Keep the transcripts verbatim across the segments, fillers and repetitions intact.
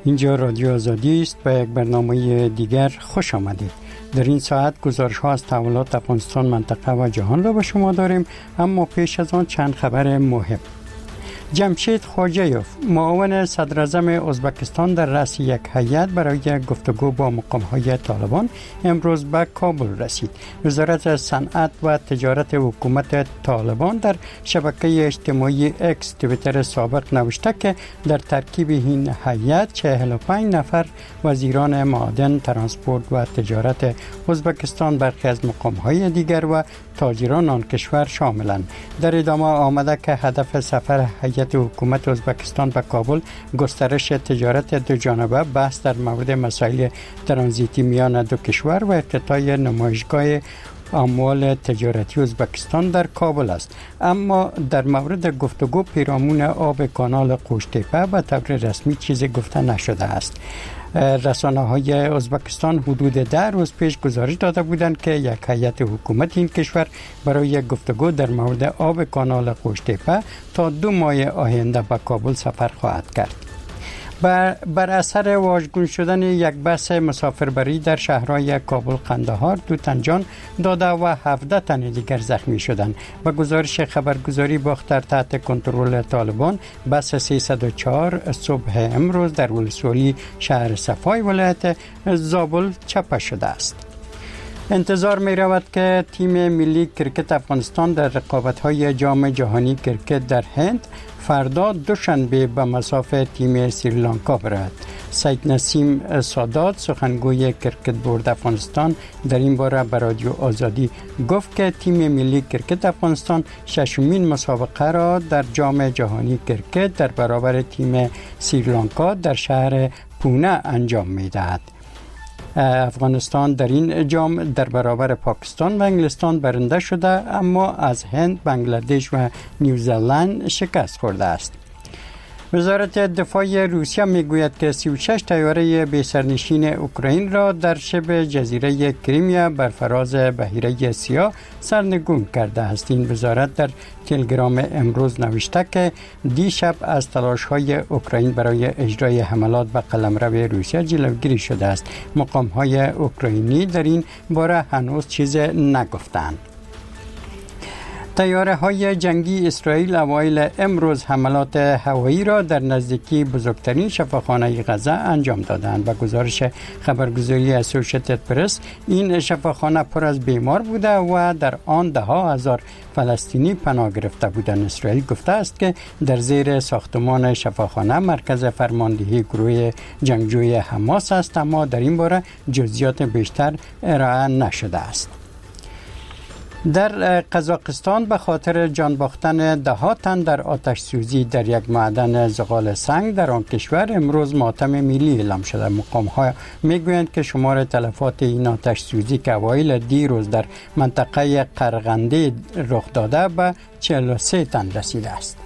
اینجا رادیو آزادی است. به یک برنامه دیگر خوش آمدید. در این ساعت گزارش ها از تحولات افغانستان، منطقه و جهان را به شما داریم، اما پیش از آن چند خبر مهم. جمشید خواجهیوف، معاون صدر اعظم ازبکستان، در رأس یک هیئت برای گفتگو با مقام‌های طالبان امروز به کابل رسید. وزارت صنعت و تجارت حکومت طالبان در شبکه اجتماعی اکس توییتر سابق نوشته که در ترکیب این هیئت چهل و پنج نفر وزیران معدن، ترانسپورت و تجارت ازبکستان، برخی از مقام‌های دیگر و تاجران آن کشور شاملند. در ادامه آمده که هدف سفر هیئت حکومت ازبکستان به کابل گسترش تجارت دو جانبه، بحث در مورد مسائل ترانزیتی میان دو کشور و افتتاح نمایشگاه اموال تجارتی ازبکستان در کابل است. اما در مورد گفتگو پیرامون آب کانال قوشتیپه به طور رسمی چیزی گفته نشده است. رسانه های ازبکستان حدود ده روز پیش گزارش داده بودند که یک هیئت حکومت این کشور برای گفتگو در مورد آب کانال قوشتیپه تا دو ماه آینده به کابل سفر خواهد کرد. بر, بر اثر واژگون شدن یک بس مسافربری در شهرهای کابل، قندهار، دو تن جان داده و هفده تن دیگر زخمی شدند. به گزارش خبرگزاری باختر تحت کنترل طالبان، بس سیصد و چهار صبح امروز در ولسوالی شهر صفای ولایت زابل چپه شده است. انتظار می رود که تیم ملی کرکت افغانستان در رقابت‌های جام جهانی کرکت در هند فردا دوشنبه به مصاف تیم سریلانکا برود. سید نسیم سادات، سخنگوی کرکت بورد افغانستان، در این باره به رادیو آزادی گفت که تیم ملی کرکت افغانستان ششمین مسابقه را در جام جهانی کرکت در برابر تیم سریلانکا در شهر پونه انجام می دهد. افغانستان در این جام در برابر پاکستان و انگلستان برنده شده، اما از هند، بنگلادش و نیوزلند شکست خورده است. وزارت دفاع روسیه میگوید که سی و شش طیاره بی سرنشین اوکراین را در شبه جزیره کریمیا بر فراز بحیره سیاه سرنگون کرده است. این وزارت در تلگرام امروز نوشته که دیشب از تلاش‌های اوکراین برای اجرای حملات به قلمرو روسیه جلوگیری شده است. مقام‌های اوکراینی در این باره هنوز چیز نگفتند. طیاره های جنگی اسرائیل اوایل امروز حملات هوایی را در نزدیکی بزرگترین شفاخانه غزه انجام دادند. به گزارش خبرگزاری اسوسییتد پرس، این شفاخانه پر از بیمار بوده و در آن ده ها هزار فلسطینی پناه گرفته بودند. اسرائیل گفته است که در زیر ساختمان شفاخانه مرکز فرماندهی گروه جنگجوی حماس است، اما در این باره جزئیات بیشتر ارائه نشده است. در قزاقستان به خاطر جان باختن ده ها تن در آتش سوزی در یک معدن زغال سنگ در آن کشور امروز ماتم ملی اعلام شده. مقام ها میگویند که شمار تلفات این آتش سوزی که اوایل دیروز در منطقه قرغنده رخ داده به چهل و سه تن رسیده است.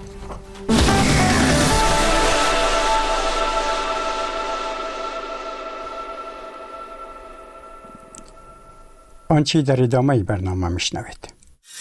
آنچه در ادامه برنامه میشنوید.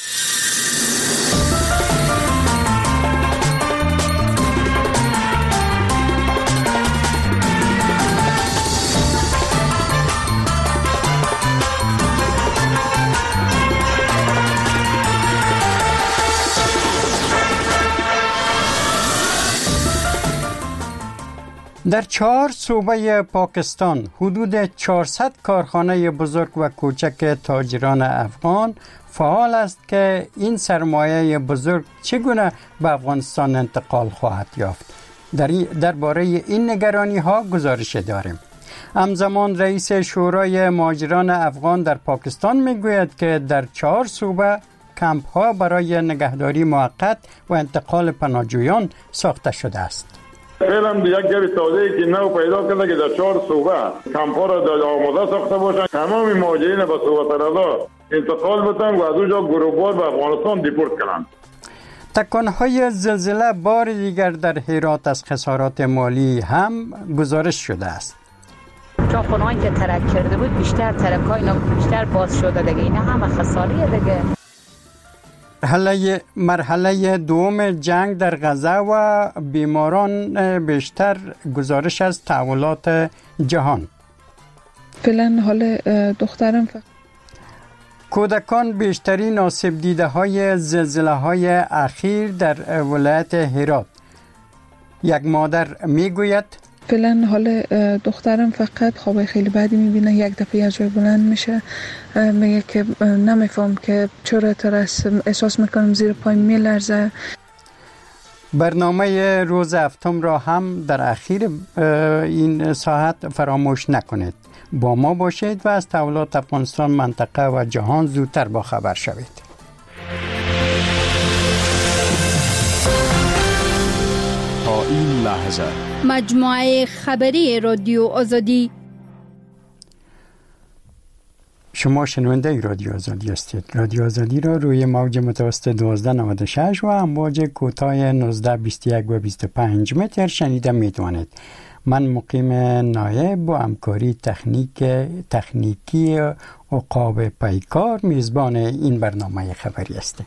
در چهار صوبه پاکستان حدود چهارصد کارخانه بزرگ و کوچک تاجران افغان فعال است که این سرمایه بزرگ چگونه به افغانستان انتقال خواهد یافت. در درباره این نگرانی ها گزارش داریم. همزمان رئیس شورای مهاجران افغان در پاکستان میگوید که در چهار صوبه کمپ ها برای نگهداری موقت و انتقال پناهجویان ساخته شده است. فعلا یک جای تازه‌ای که نو پیدا کرده که در چهار صوبه کمپ‌ها را آماده ساخته باشند، تمام مهاجرین به صوبه ترازا انتقال بدن و از اونجا گروهوار به افغانستان دیپورت کنند. تکانهای زلزله بار دیگر در هرات از خسارات مالی هم گزارش شده است. چون خونهایی که ترک کرده بود بیشتر ترک‌های اینا بیشتر باز شده دیگه، اینا همه خساریه دیگه. مرحله مرحله دوم جنگ در غزه و بیماران بیشتر، گزارش از تحولات جهان. فعلا حال دخترم فقط کودکان بیشترین آسیب دیده های زلزله های اخیر در ولایت هرات. یک مادر میگوید فعلا حال دخترم فقط خواب خیلی بدی میبینه، یک دفعه از جای بلند میشه، میگه که نمیفهم که چرا ترس احساس میکنم زیر پای میلرزه. برنامه روز هفتم را هم در اخیر این ساعت فراموش نکنید. با ما باشید و از تحولات افغانستان، منطقه و جهان زودتر با خبر شوید. تا این لحظه مجموعه خبری رادیو آزادی. شما شنونده رادیو آزادی هستید. رادیو آزادی را روی موج متوسط دوازده نود و شش و امواج کوتاه نوزده بیست و یک و بیست و پنج متر شنیده میتوانید. من مقیم نایب با همکاری تکنیک تکنیکی عقاب پیکار میزبان این برنامه خبری هستم.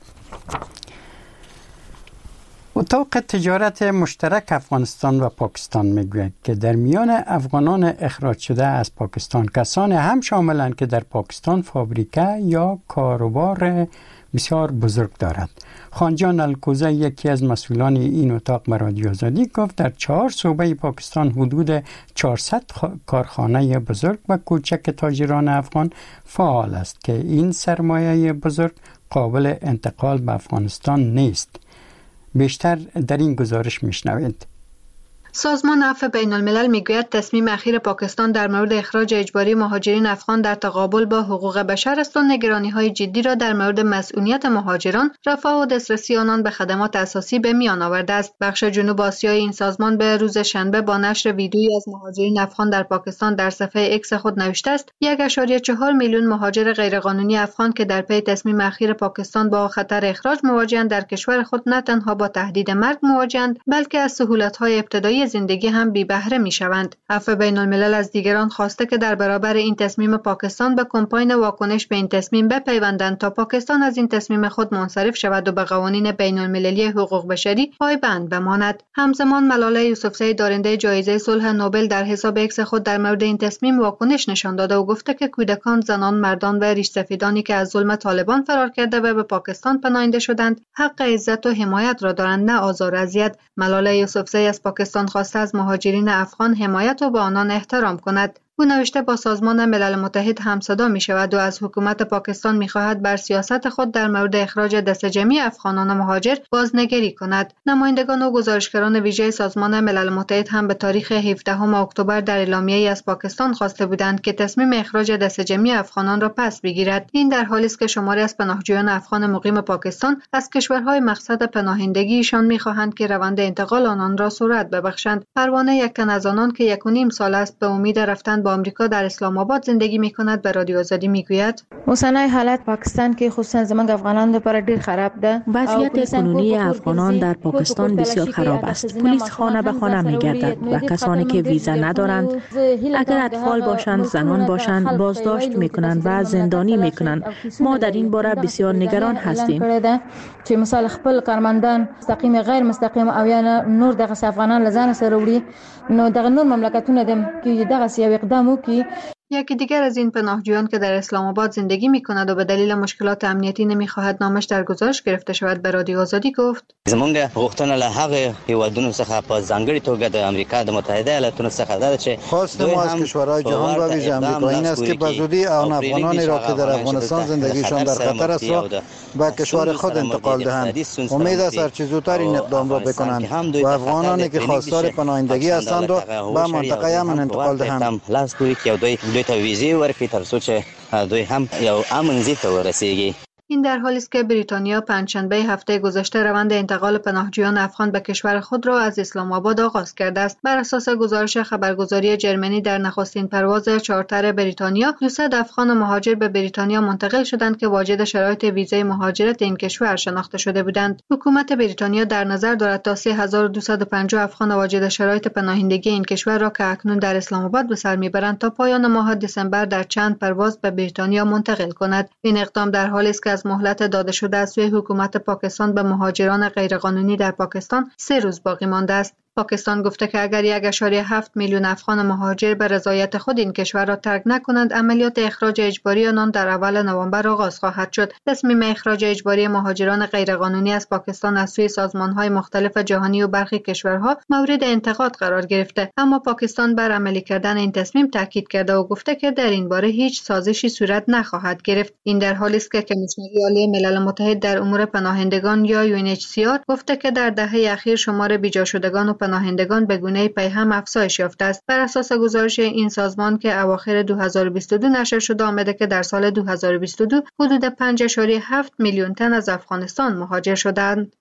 اتاق تجارت مشترک افغانستان و پاکستان میگوید که در میان افغانان اخراج شده از پاکستان کسان هم شاملند که در پاکستان فابریکه یا کاروبار بسیار بزرگ دارد. خانجان الکوزه، یکی از مسئولان این اتاق، به رادیو آزادی گفت در چهار صوبه پاکستان حدود چهارصد کارخانه بزرگ و کوچک تاجران افغان فعال است که این سرمایه بزرگ قابل انتقال به افغانستان نیست. بیشتر در این گزارش میشنوید. سازمان عفو بین الملل میگوید تصمیم اخیر پاکستان در مورد اخراج اجباری مهاجرین افغان در تقابل با حقوق بشر است و نگرانی‌های جدی را در مورد مسئولیت مهاجران، رفاه و دسترسی آنان به خدمات اساسی به میان آورده است. بخش جنوب آسیایی این سازمان به روز شنبه با نشر ویدیویی از مهاجرین افغان در پاکستان در صفحه اکس خود نوشته است یک و چهار میلیون مهاجر غیرقانونی افغان که در پی تصمیم اخیر پاکستان با خطر اخراج مواجهند در کشور خود نه تنها با تهدید مرگ مواجهند، بلکه از سهولت‌های ابتدایی زندگی هم بی بهره می شوند. عفو بین الملل از دیگران خواسته که در برابر این تصمیم پاکستان به کمپاین واکنش به این تصمیم بپیوندند تا پاکستان از این تصمیم خود منصرف شود و به قوانین بین المللی حقوق بشری پایبند بماند. همزمان ملاله یوسفزئی دارنده جایزه صلح نوبل در حساب اکس خود در مورد این تصمیم واکنش نشان داده و گفته که کودکان، زنان، مردان و ریشسفیدانی که از ظلم طالبان فرار کرده و به پاکستان پناهنده شدند حق عزت و حمایت را دارند، نه آزار و اذیت. ملاله یوسفزئی از پاکستان خواسته از مهاجرین افغان حمایت و به آنان احترام کند. او نوشته با سازمان ملل متحد همصدا می شود و از حکومت پاکستان می خواهد بر سیاست خود در مورد اخراج دست جمعی افغانان مهاجر بازنگری کند. نمایندگان و گزارشگران ویژه سازمان ملل متحد هم به تاریخ هفدهم اکتبر در اعلامیه‌ای از پاکستان خواسته بودند که تصمیم اخراج دست جمعی افغانان را پس بگیرد. این در حالی است که شماری از پناهجویان افغان مقیم پاکستان از کشورهای مقصد پناهندگیشان می خواهند که روند انتقال آنان را سرعت ببخشند. پروانه، یک تن از آنان که یک و نیم سال است به امید رفتن با آمریکا در اسلام آباد زندگی می‌کند، به رادیو آزادی میگوید اوسنای حالت پاکستان که خصوصا زمان افغانان لپاره ډیر خراب ده. وضعیت کنونی افغانان در پاکستان بسیار خراب است. پلیس خانه به خانه می‌گردد و کسانی که ویزا ندارند، اگر اطفال باشند، زنان باشند، بازداشت می‌کنند و زندانی می‌کنند. ما در این باره بسیار نگران هستیم. چې مثال خپل کارمندان مستقیم غیر مستقیم او یا نور دغه افغانان لزان سره وړي، نو دغه نور مملکتونه دم که دغه سیاق اقدامو کی. یکی دیگر از این پناهجویان که در اسلام آباد زندگی می‌کند و به دلیل مشکلات امنیتی نمی‌خواهد نامش در گزارش گرفته شود، به رادیو آزادی گفت: زمونږ غوښتنه له هغه هیوادونو څخه په ځانګړي توګه د امریکا د متحده ایالاتونو څخه ده چې خواست ما از کشورهای جهان و ویژه آمریکا این است که به زودی آن افغانانی را که در افغانستان زندگیشان در خطر است را به کشور خود انتقال دهند. امید است هرچه زودتر این اقدام را بکنند و افغانانی که خواستار پناهندگی هستند را به منطقه امن انتقال دهند. این در حالی است که بریتانیا پنجشنبه هفته گذشته روند انتقال پناهجویان افغان به کشور خود را از اسلام آباد آغاز کرده است. بر اساس گزارش خبرگزاری جرمنی، در نخستین پرواز چارتر بریتانیا دویست افغان مهاجر به بریتانیا منتقل شدند که واجد شرایط ویزای مهاجرت این کشور شناخته شده بودند. حکومت بریتانیا در نظر دارد تا سه هزار و دویست و پنجاه افغان واجد شرایط پناهندگی این کشور را که اکنون در اسلام آباد به سر میبرند تا پایان ماه دسامبر در چند پرواز به بریتانیا منتقل کند. این اقدام در حالی است که از از مهلت داده شده از سوی حکومت پاکستان به مهاجران غیرقانونی در پاکستان سه روز باقی مانده است. پاکستان گفته که اگر یک ممیز هفت میلیون افغان مهاجر به رضایت خود این کشور را ترک نکنند، عملیات اخراج اجباری آنان در اول نوامبر آغاز خواهد شد. تصمیم اخراج اجباری مهاجران غیرقانونی از پاکستان از سوی سازمان‌های مختلف جهانی و برخی کشورها مورد انتقاد قرار گرفته، اما پاکستان بر عملی کردن این تصمیم تاکید کرده و گفته که در این باره هیچ سازشی صورت نخواهد گرفت. این در حالی است که کمیسیون عالی ملل متحد در امور پناهندگان یا یو ان اچ سی آر گفته که در دهه اخیر شمار بیجا شدگان و پناهندگان به گونه پیهم افزایش یافته است. بر اساس گزارش این سازمان که اواخر دو هزار و بیست و دو نشر شده آمده که در سال دو هزار و بیست و دو حدود پنج ممیز هفت میلیون تن از افغانستان مهاجر شدند.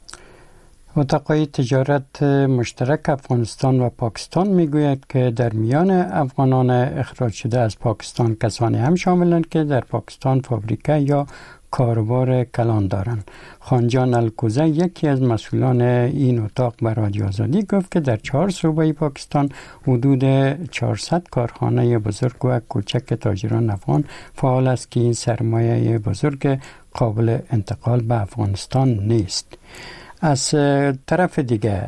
اتاقای تجارت مشترک افغانستان و پاکستان میگوید که در میان افغانان اخراج شده از پاکستان کسانی هم شاملند که در پاکستان فابریکه یا کاروبار کلان دارند. خانجان الکوزه یکی از مسئولان این اتاق به رادیو آزادی گفت که در چهار صوبه پاکستان حدود چهارصد کارخانه بزرگ و کوچک تاجران افغان فعال است که این سرمایه بزرگ قابل انتقال به افغانستان نیست. از طرف دیگه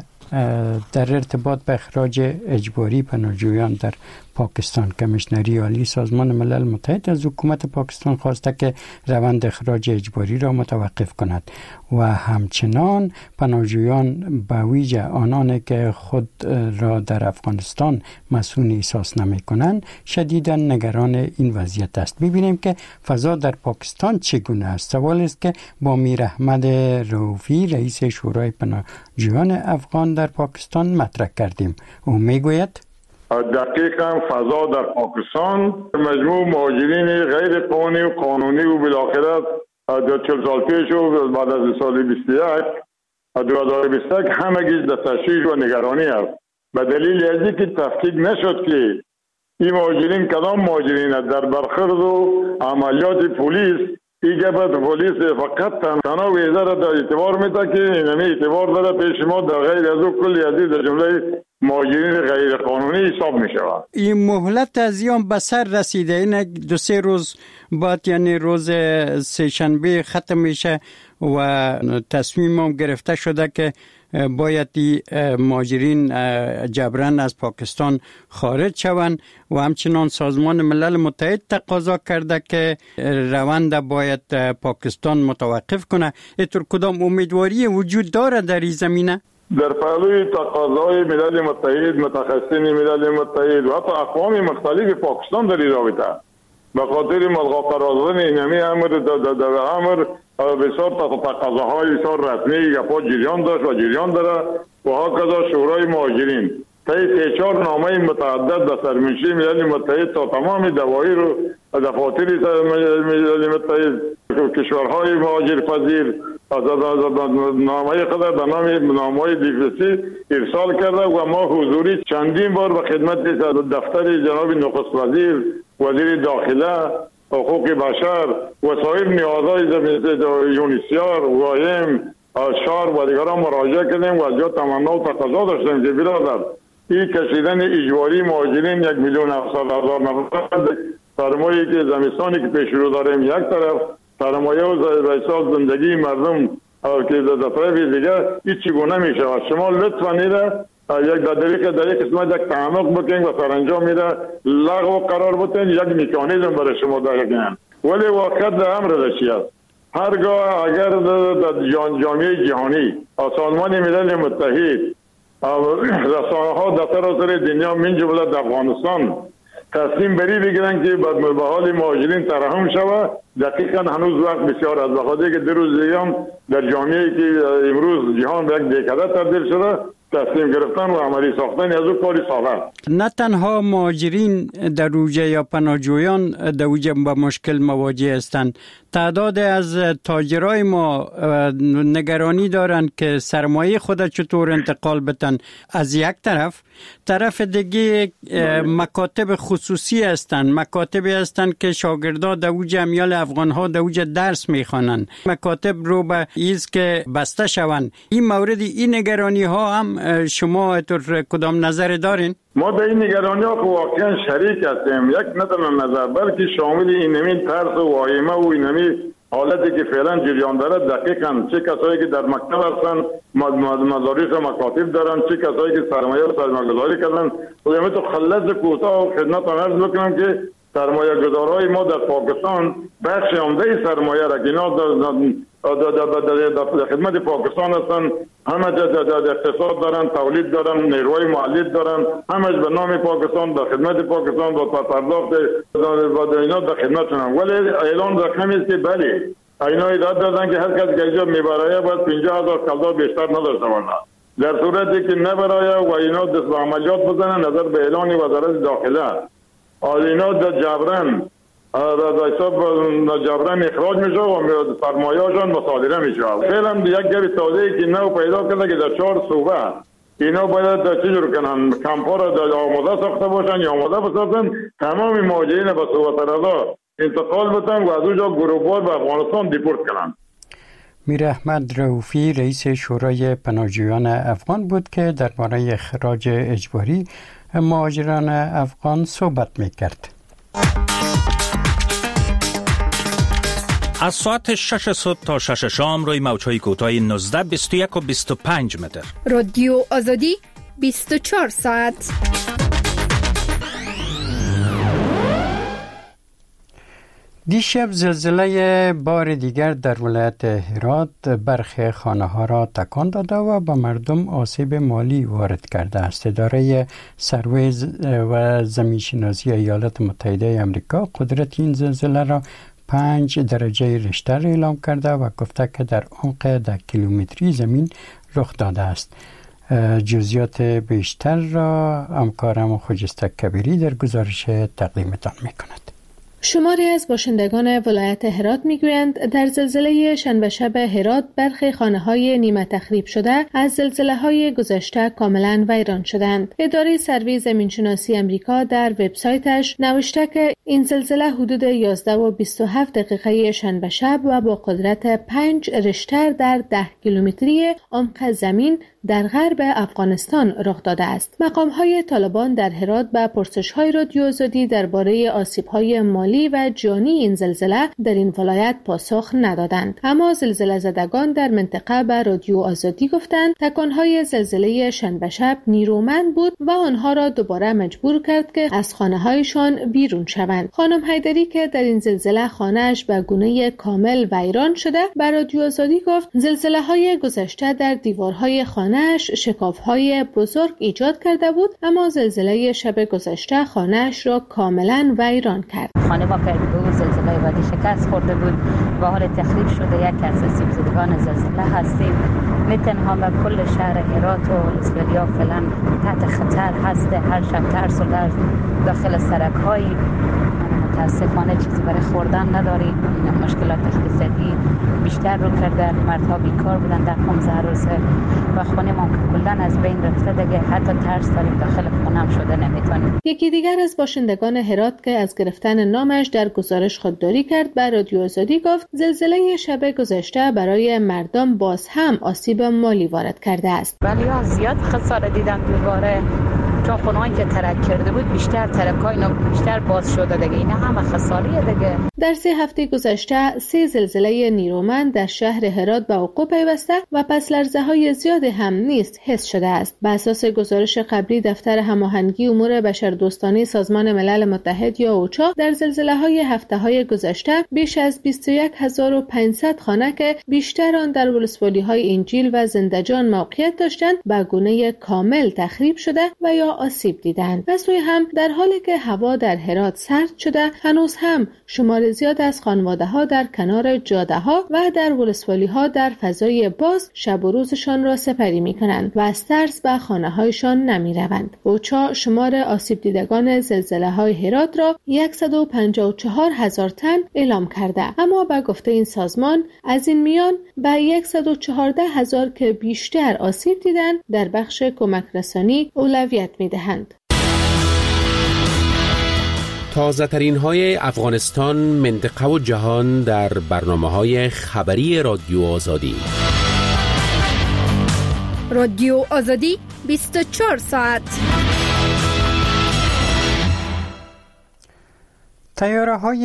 در ارتباط به اخراج اجباری پناهجویان در پاکستان، کمیشنری عالی سازمان ملل متحد از حکومت پاکستان خواسته که روند اخراج اجباری را متوقف کند و همچنان پناهجویان به ویژه آنانی که خود را در افغانستان مسئول احساس نمی کنند شدیداً نگران این وضعیت است. ببینیم که فضا در پاکستان چگونه است. سوال است که با میر احمد رؤوفی رئیس شورای پناهجویان افغان در پاکستان مطرح کردیم. او میگوید دقیقاً فضا در پاکستان مجموع مهاجرین غیر قانونی و قانونی و بالاخره در چهل سال پیش و بعد از سال بیست و یک دو هزار و بیست و یک همگیش در تشویش و نگرانی است. به دلیل از اینکه تفکیک نشد که این مهاجرین کدام مهاجرین در برخورد و عملیات پلیس ایگه بعد پلیس فقط تنها ویزه را در اعتبار میده که اینمی اعتبار داره پیش ما در غیر از او کلی عزیز در جمله مهاجرین غیر قانونی حساب می شود. این مهلت از یام به سر رسیده، این دو سه روز بعد یعنی روز سه شنبه ختم میشه و تصمیم هم گرفته شده که باید مهاجرین جبران از پاکستان خارج شوند و همچنان سازمان ملل متحد تقاضا کرده که روند باید پاکستان متوقف کنه. اینطور کدام امیدواری وجود داره در این زمینه؟ در پهلوی تقاضای ملل متحد، متخصصین ملل متحد و حتی اقوام مختلف پاکستان در این رابطه به خاطر ملغا قرارداد اینمی امر در امر بسیار تقاضاهای بسیار رسمی گپا جریان داشت و جریان داره و هاکذا شورای مهاجرین طی سه چهار نامه متعدد در سرمنشی ملل متحد تا تمام دوایر و دفاتر ملل متحد کشورهای مهاجر پذیر از نامه قدر در نام نامه دیپلماسی ارسال کرده و ما حضوری چندین بار به خدمت دفتر جناب نخست وزیر، وزیر داخله، حقوق بشر و سایر نیازهای یونیسیار، وایم، شار و دیگران مراجعه کردیم و از جا تمنا و تقاضا داشتیم که برادر این کشیدن اجباری مهاجرین یک میلیون هفتصد هزار نفر سرمایه‌ای که زمستانی که پیش رو داریم یک طرف، سرمایه و رئیسال زندگی مردم که در طرف دیگه این چگونه میشه. شما لطفا نیره یک دقیقه در یک قسمت یک تعمق بکنید و سرانجام میره لغو قرار بتین یک مکانیزم برای شما دارید. ولی واقعیت در امر رشی است. هرگاه اگر در جامعه جهانی سازمان ملل متحد رسانه ها در سراسر دنیا من جمله در افغانستان تصمیم بری بگیرن که به حال مهاجرین ترحم شود، دقیقا هنوز وقت بسیار از بخاطر که در روز دیگه در جامعه که امروز جهان به یک دهکده تبدیل شده تصمیم گرفتن و عملی ساختن از او کاری ساخته. نه تنها مهاجرین در اوجه یا پناهجویان در اوجه با مشکل مواجه هستند، تعداد از تاجرای ما نگرانی دارند که سرمایه خود چطور انتقال بتن. از یک طرف طرف دیگه مکاتب خصوصی هستند، مکاتبی هستند که شاگردان در اوجه امیال افغان ها در اوجه درس میخوانند، مکاتب رو به ایز که بسته شوند. این مورد این نگرانی ها هم شما طور کدام نظر دارین؟ ما در این نگرانی ها واقعا شریک هستیم. یک نه تنها نظر بلکه شامل اینمی ترس و واهمه و اینمی حالتی که فعلا جریان داره دقیقاً چه کسایی که در مکتب هستن، مدارس و مکاتب دارن، چه کسایی که سرمایه و سرمایه‌گذاری کردن. خودم تو خلاص کوتاه و خدمتتون عرض بکنم که سرمایه گذارهای ما در پاکستان بخش عمده سرمایه را که اینا در خدمت پاکستان هستن، همه در اقتصاد دارن، تولید دارن، نیروی مؤلد دارن، همه به نام پاکستان در خدمت پاکستان با پرداخت و اینا در خدمتشون. ولی اعلان رقمی است که بله اینا ایراد دادن که هر کس که اینجا میبره باید پنجاه هزار کلدار بیشتر نداشته باشه. در صورتی که نبره و اینا دست به عملیات بزنن نظر به اعلان وزارت داخله اینا در جبران در حساب جبران اخراج میشه و سرمایه‌شان مصادره میشه. فعلا یک گپ تازه‌ای که نو پیدا کرده که در چهار صوبه اینا باید چه جور کنن، کمپ‌ها را آماده ساخته باشن یا آماده بسازن، تمام مهاجرین به صوبه ترازا انتقال بدن و از اونجا گروهوار به افغانستان دیپورت کنن. میر احمد رؤوفی رئیس شورای پناهجویان افغان بود که درباره اخراج اجباری مهاجران افغان صحبت می‌کرد. از ساعت شش صبح تا شش شام روی موج‌های کوتاه نوزده، بیست و یک و بیست و پنج متر. رادیو آزادی بیست و چهار ساعت. دیشب زلزله بار دیگر در ولایت هرات برخی خانه‌ها را تکان داده و به مردم آسیب مالی وارد کرده است. اداره سروی و زمین‌شناسی ایالات متحده آمریکا قدرت این زلزله را پنج درجه ریشتر اعلام کرده و گفته که در عمق ده کیلومتری زمین رخ داده است. جزئیات بیشتر را همکارم خجسته کبیری در گزارش تقدیمتان می‌کند. شماری از باشندگان ولایت هرات میگویند در زلزله شنبه شب هرات برخی خانه‌های نیمه تخریب شده از زلزله‌های گذشته کاملا ویران شدند. اداره سروی زمین‌شناسی آمریکا در وبسایتش نوشته که این زلزله حدود یازده و بیست و هفت دقیقه شنبه شب و با قدرت پنج ریشتر در ده کیلومتری عمق زمین در غرب افغانستان رخ داده است. مقام‌های طالبان در هرات به پرسش‌های رادیو آزادی درباره آسیب‌های مالی و جانی این زلزله در این ولایت پاسخ ندادند. اما زلزله زدگان در منطقه به رادیو آزادی گفتند تکان‌های زلزله شنبه شب نیرومند بود و آنها را دوباره مجبور کرد که از خانه‌هایشان بیرون شوند. خانم حیدری که در این زلزله خانه‌اش به گونه کامل ویران شده به رادیو آزادی گفت زلزله‌های گذشته در دیوارهای خانه خانه‌اش شکاف‌های بزرگ ایجاد کرده بود، اما زلزله شب گذشته خانه‌اش را کاملا ویران کرد. خانه ما که بود زلزله بعدی شکست خورده بود و حال تخریب شده. یک از آسیب زدگان زلزله هستیم. نه تنها ما کل شهر هرات و اسپلیا فعلا تحت خطر هست. هر شب ترس و لرز داخل سرک‌های متاسفانه چیزی برای خوردن نداریم. این مشکلات اقتصادی بیشتر رو کرده. مردها بیکار بودن در پانزده روزه و خونه ما کلا از بین رفته دیگه. حتی ترس داریم داخل خونه هم شده نمیتونیم. یکی دیگر از باشندگان هرات که از گرفتن نامش در گزارش خودداری کرد به رادیو آزادی گفت زلزله شب گذشته برای مردم باز هم آسیب مالی وارد کرده است. ولی ها زیاد خسارت دیدن دوباره. چون خونهایی که ترک کرده بود بیشتر ترکای اینا بیشتر باز شده دیگه. اینا همه خساریه دیگه. در سه هفته گذشته سه زلزله نیرومند در شهر هرات به وقوع پیوسته و پس لرزه های زیاد هم نیز حس شده است. بر اساس گزارش قبلی دفتر هماهنگی امور بشردوستانه سازمان ملل متحد یا اوچا در زلزله های هفته های گذشته بیش از بیست و یک هزار و پانصد خانه که بیشتر آن در ولسوالی های انجیل و زندجان موقعیت داشتند به گونه کامل تخریب شده و یا آسیب دیدند. و سوی هم در حالی که هوا در هرات سرد شده هنوز هم شمار زیاد از خانواده ها در کنار جاده ها و در ولسوالی ها در فضای باز شب و روزشان را سپری می کنند و از ترس به خانه هایشان نمی روند. اوچا شمار آسیب دیدگان زلزله های هرات را صد و پنجاه و چهار هزار تن اعلام کرده، اما به گفته این سازمان از این میان به صد و چهارده هزار که بیشتر آسیب دیدند در بخش کمک رسانی اولویت می دهند. تازه ترین های افغانستان، منطقه و جهان در برنامه های خبری رادیو آزادی. رادیو آزادی بیست و چهار ساعت. طیاره‌های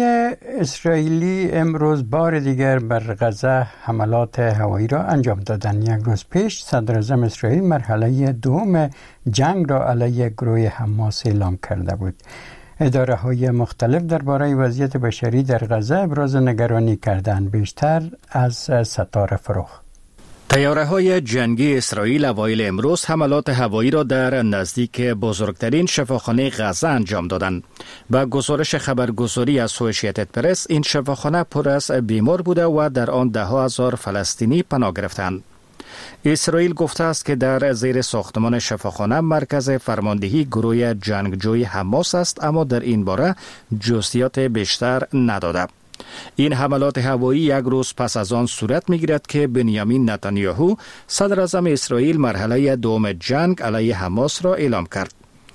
اسرائیلی امروز بار دیگر بر غزه حملات هوایی را انجام دادند. یک روز پیش صدراعظم اسرائیل مرحله دوم جنگ را علیه گروه حماس اعلام کرده بود. اداره‌های مختلف درباره وضعیت بشری در غزه ابراز نگرانی کردند. بیشتر از ستاره فروخ. طیاره‌های جنگی اسرائیل اوایل امروز حملات هوایی را در نزدیک بزرگترین شفاخانه غزه انجام دادند. با گزارش خبرگزاری اسوسییتد پرس، این شفاخانه پر از بیمار بوده و در آن ده ها هزار فلسطینی پناه گرفتند. اسرائیل گفته است که در زیر ساختمان شفاخانه مرکز فرماندهی گروه جنگجوی حماس است، اما در این باره جزئیات بیشتر نداده. این حملات هوایی یک روز پس از آن صورت می‌گیرد که بنیامین نتانیاهو صدر اعظم اسرائیل مرحله دوم جنگ علیه حماس را اعلام کرد.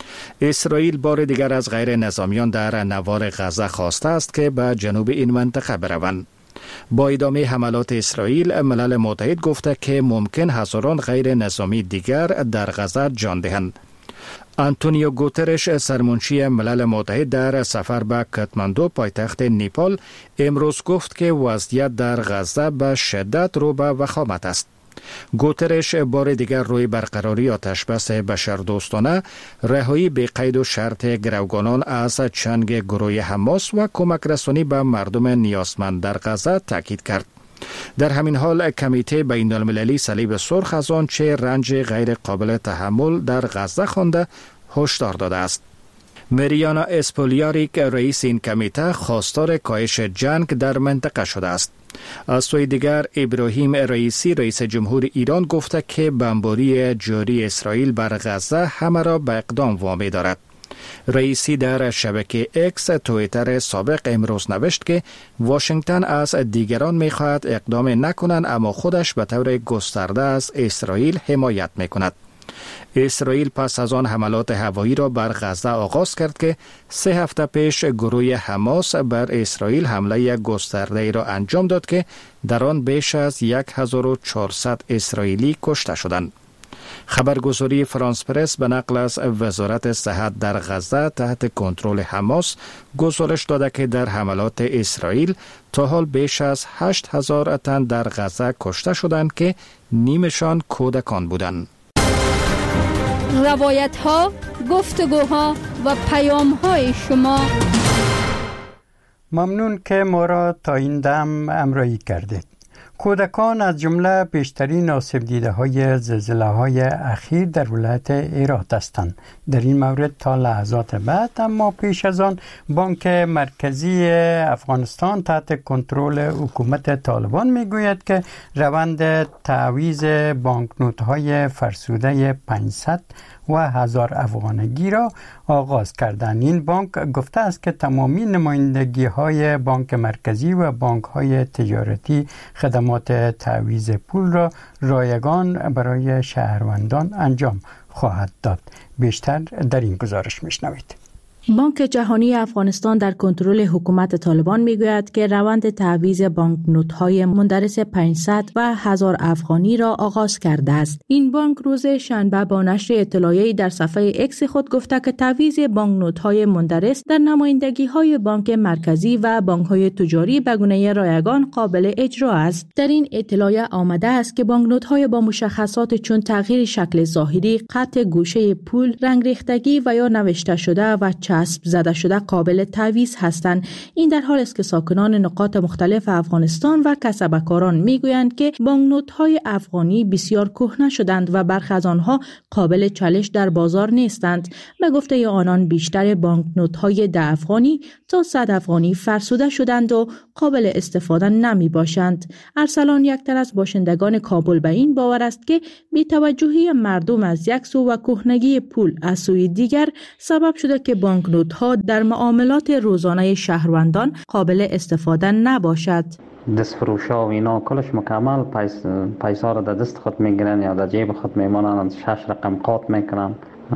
اسرائیل بار دیگر از غیر نظامیان در نوار غزه خواسته است که به جنوب این منطقه بروند. با ادامه حملات اسرائیل، ملل متحد گفته که ممکن هزاران غیر نظامی دیگر در غزه جان دهند. آنتونیو گوترش، سرمنشی ملل متحد، در سفر به کاتماندو پایتخت نیپال امروز گفت که وضعیت در غزه به شدت رو به وخامت است. گوترش بار دیگر روی برقراری آتشبس بشردوستانه، رهایی به قید و شرط گروگانان از چنگ گروه حماس و کمک رسانی به مردم نیازمند در غزه تاکید کرد. در همین حال کمیته بین المللی صلیب سرخ از آنچه رنج غیر قابل تحمل در غزه خوانده هشدار داده است. مریانا اسپولیاریک، رئیس این کمیته، خواستار کاهش جنگ در منطقه شده است. از سوی دیگر ابراهیم رئیسی، رئیس جمهور ایران، گفته که بمباری جاری اسرائیل بر غزه همه را به اقدام وامی دارد. رئیسی در شبکه اکس تویتر سابق امروز نوشت که واشنگتن از دیگران می‌خواهد اقدام نکنند، اما خودش به طور گسترده از اسرائیل حمایت می‌کند. اسرائیل پس از آن حملات هوایی را بر غزه آغاز کرد که سه هفته پیش گروه حماس بر اسرائیل حمله گسترده را انجام داد که در آن بیش از هزار و چهارصد اسرائیلی کشته شدند. خبرگزاری فرانس پرس به نقل از وزارت صحت در غزه تحت کنترل حماس گزارش داده که در حملات اسرائیل تا حال بیش از هشت هزار تن در غزه کشته شدند که نیمشان کودکان بودند. روایت ها، گفتگوها و پیام های شما. ممنون که ما را تا این دم همراهی کردید. کودکان از جمله بیشترین آسیب دیده های زلزله های اخیر در ولایت هرات هستند. در این مورد تا لحظات بعد، اما پیش از آن، بانک مرکزی افغانستان تحت کنترل حکومت طالبان میگوید که روند تعویض بانکنوت های فرسوده پانصد و هزار افغانگی را آغاز کردند. این بانک گفته است که تمامی نمایندگی های بانک مرکزی و بانک های تجارتی خدمات تعویض پول را رایگان برای شهروندان انجام خواهد داد. بیشتر در این گزارش میشنوید. بانک جهانی افغانستان در کنترل حکومت طالبان میگوید که روند تعویض بانکنوت‌های مندرس پانصد و هزار افغانی را آغاز کرده است. این بانک روز شنبه با نشر اطلاعیه‌ای در صفحه اکس خود گفته که تعویض بانکنوت‌های مندرس در نمایندگی‌های بانک مرکزی و بانک‌های تجاری به گونه رایگان قابل اجرا است. در این اطلاعیه آمده است که بانکنوت‌های با مشخصات چون تغییر شکل ظاهری، قطع گوشه پول، رنگ ریختگی و یا نوشته شده و چسب زده شده قابل تعویض هستند. این در حالی است که ساکنان نقاط مختلف افغانستان و کسبکاران میگویند که بانکنوت‌های افغانی بسیار کهنه شدند و برخی از آنها قابل چالش در بازار نیستند. به گفته آنان بیشتر بانکنوت‌های ده افغانی تا صد افغانی فرسوده شدند و قابل استفاده نمی باشند. ارسلان، یک تن از باشندگان کابل، به این باور است که بی‌توجهی مردم از یک سو و کهنگی پول از سوی دیگر سبب شده که بانکنوت‌ها در معاملات روزانه شهروندان قابل استفاده نباشد. دست فروشا و اینا کلش مکمل پیس پیسا را در دست خود میگیرن یا در جیب خود میمانند، شش رقم قاط میکنن.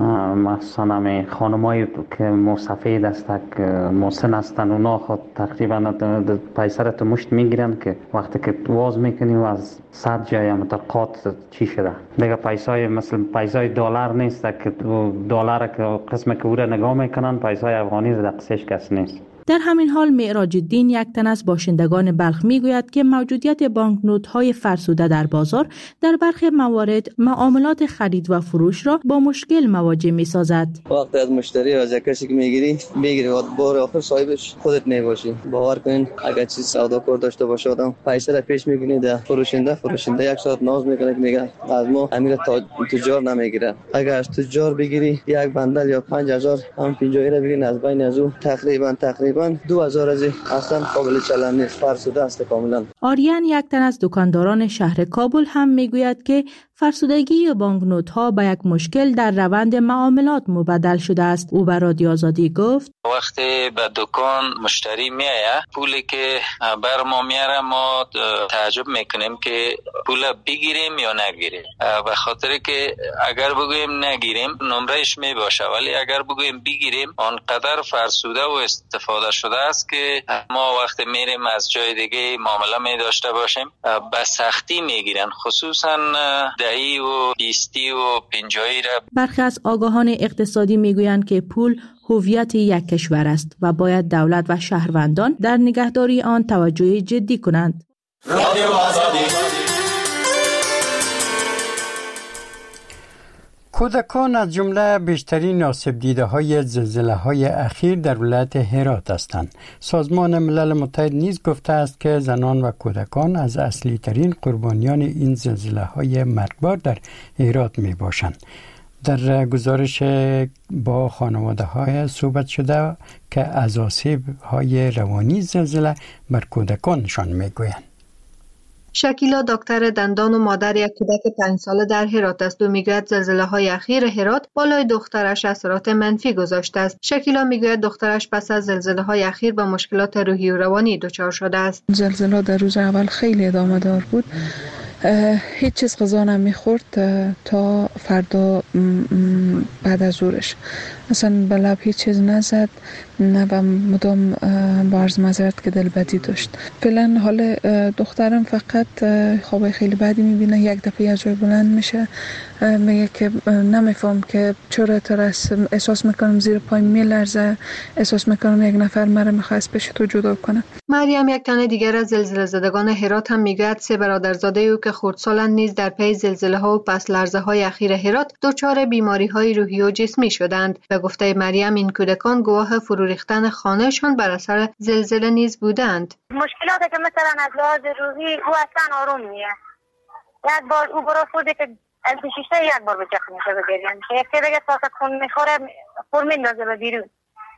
مثلا می خانمایی که مصفید هستند، مسن هستند، اونا خود تقریبا پیسا را تو مشت میگیرن که وقتی که واز میکنی و از صد جای هم تا قاط چی شده دیگه. پیسای مثل پیسای دلار نیست که دلار که قسم که او را نگاه میکنن، پیسای افغانی در قصهش کس نیست. در همین حال معراج الدین، یک تن از باشندگان بلخ، میگوید که موجودیت بانکنوت‌های فرسوده در بازار در برخی موارد معاملات خرید و فروش را با مشکل مواجه می‌سازد. وقتی از مشتری یا کسی که میگیری میگیری و بار آخر صاحبش خودت نباشی. باور کن اگر چیز سودا کار داشته باشه آدم پیسه را پیش میگیره ده فروشنده فروشنده یک ساعت ناز میکنه که میگه از ما امیر تجار نمیگیره. اگر از تجار بگیری یک بندل یا پنج هزار هم پنجاه را بگیرین، از بین از او تقریبا تقریبا دو هزار از اصلا قابل چلن نیست، فرسوده است کاملا. آریان، یک تن از دکانداران شهر کابل، هم میگوید که فرسودگی بانکنوت ها به یک مشکل در روند معاملات مبدل شده است. او به رادیو آزادی گفت وقتی به دکان مشتری میایه پولی که بر ما میاره ما تعجب میکنیم که پول بگیریم یا نگیریم، به خاطر که اگر بگوییم نگیریم نمرهش میباشه، ولی اگر بگوییم بگیریم آنقدر فرسوده و استفاده شده است که ما وقتی میریم از جای دیگه معامله می داشته باشیم به سختی میگیرن، خصوصا دهی و بیستی و پنجاهی را. برخی از آگاهان اقتصادی میگویند که پول هویت یک کشور است و باید دولت و شهروندان در نگهداری آن توجه جدی کنند. رادیو آزادی. کودکان از جمله بیشترین آسیب دیده های زلزله های اخیر در ولایت هرات هستند. سازمان ملل متحد نیز گفته است که زنان و کودکان از اصلی ترین قربانیان این زلزله های مرگبار در هرات می باشند. در گزارش با خانواده های صحبت شده که از آسیب های روانی زلزله بر کودکانشان می گویند. شکیلا دکتر دندان و مادر یک کودک پنج ساله در هرات است و میگوید زلزله های اخیر هرات بالای دخترش اثرات منفی گذاشته است. شکیلا میگوید دخترش پس از زلزله های اخیر به مشکلات روحی و روانی دچار شده است. زلزله در روز اول خیلی ادامه دار بود. هیچ چیز غذا نمیخورد تا فردا بعد از ظهرش، اصلا به لب هیچ چیز نزد، نه و مدام با عرض معذرت که دل بدی داشت. فعلا حال دخترم فقط خواب خیلی بدی میبینه، یک دفعه از جای بلند میشه، میگه که نمیفهم که چرا ترس، احساس میکنم زیر پای میلرزه، احساس میکنم یک نفر مرا میخواست پیش تو جدا کنه. مریم، یک تن دیگر از زلزله زدگان هرات، هم میگوید سه برادرزاده او که خردسالند نیز در پی زلزله ها و پس لرزه های اخیر هرات دچار بیماری های روحی و جسمی شدند. به گفته مریم این کودکان گواه فرو ریختن خانهشان بر اثر زلزله نیز بودند. مشکلاتی که مثلا از لحاظ روحی او اصلا آروم نیه. یک بار او برای خودی که از شیشه یک بار به جخ میشه بگیریم که یک دیگه ساکت خون میخوره خور میندازه به بیرون.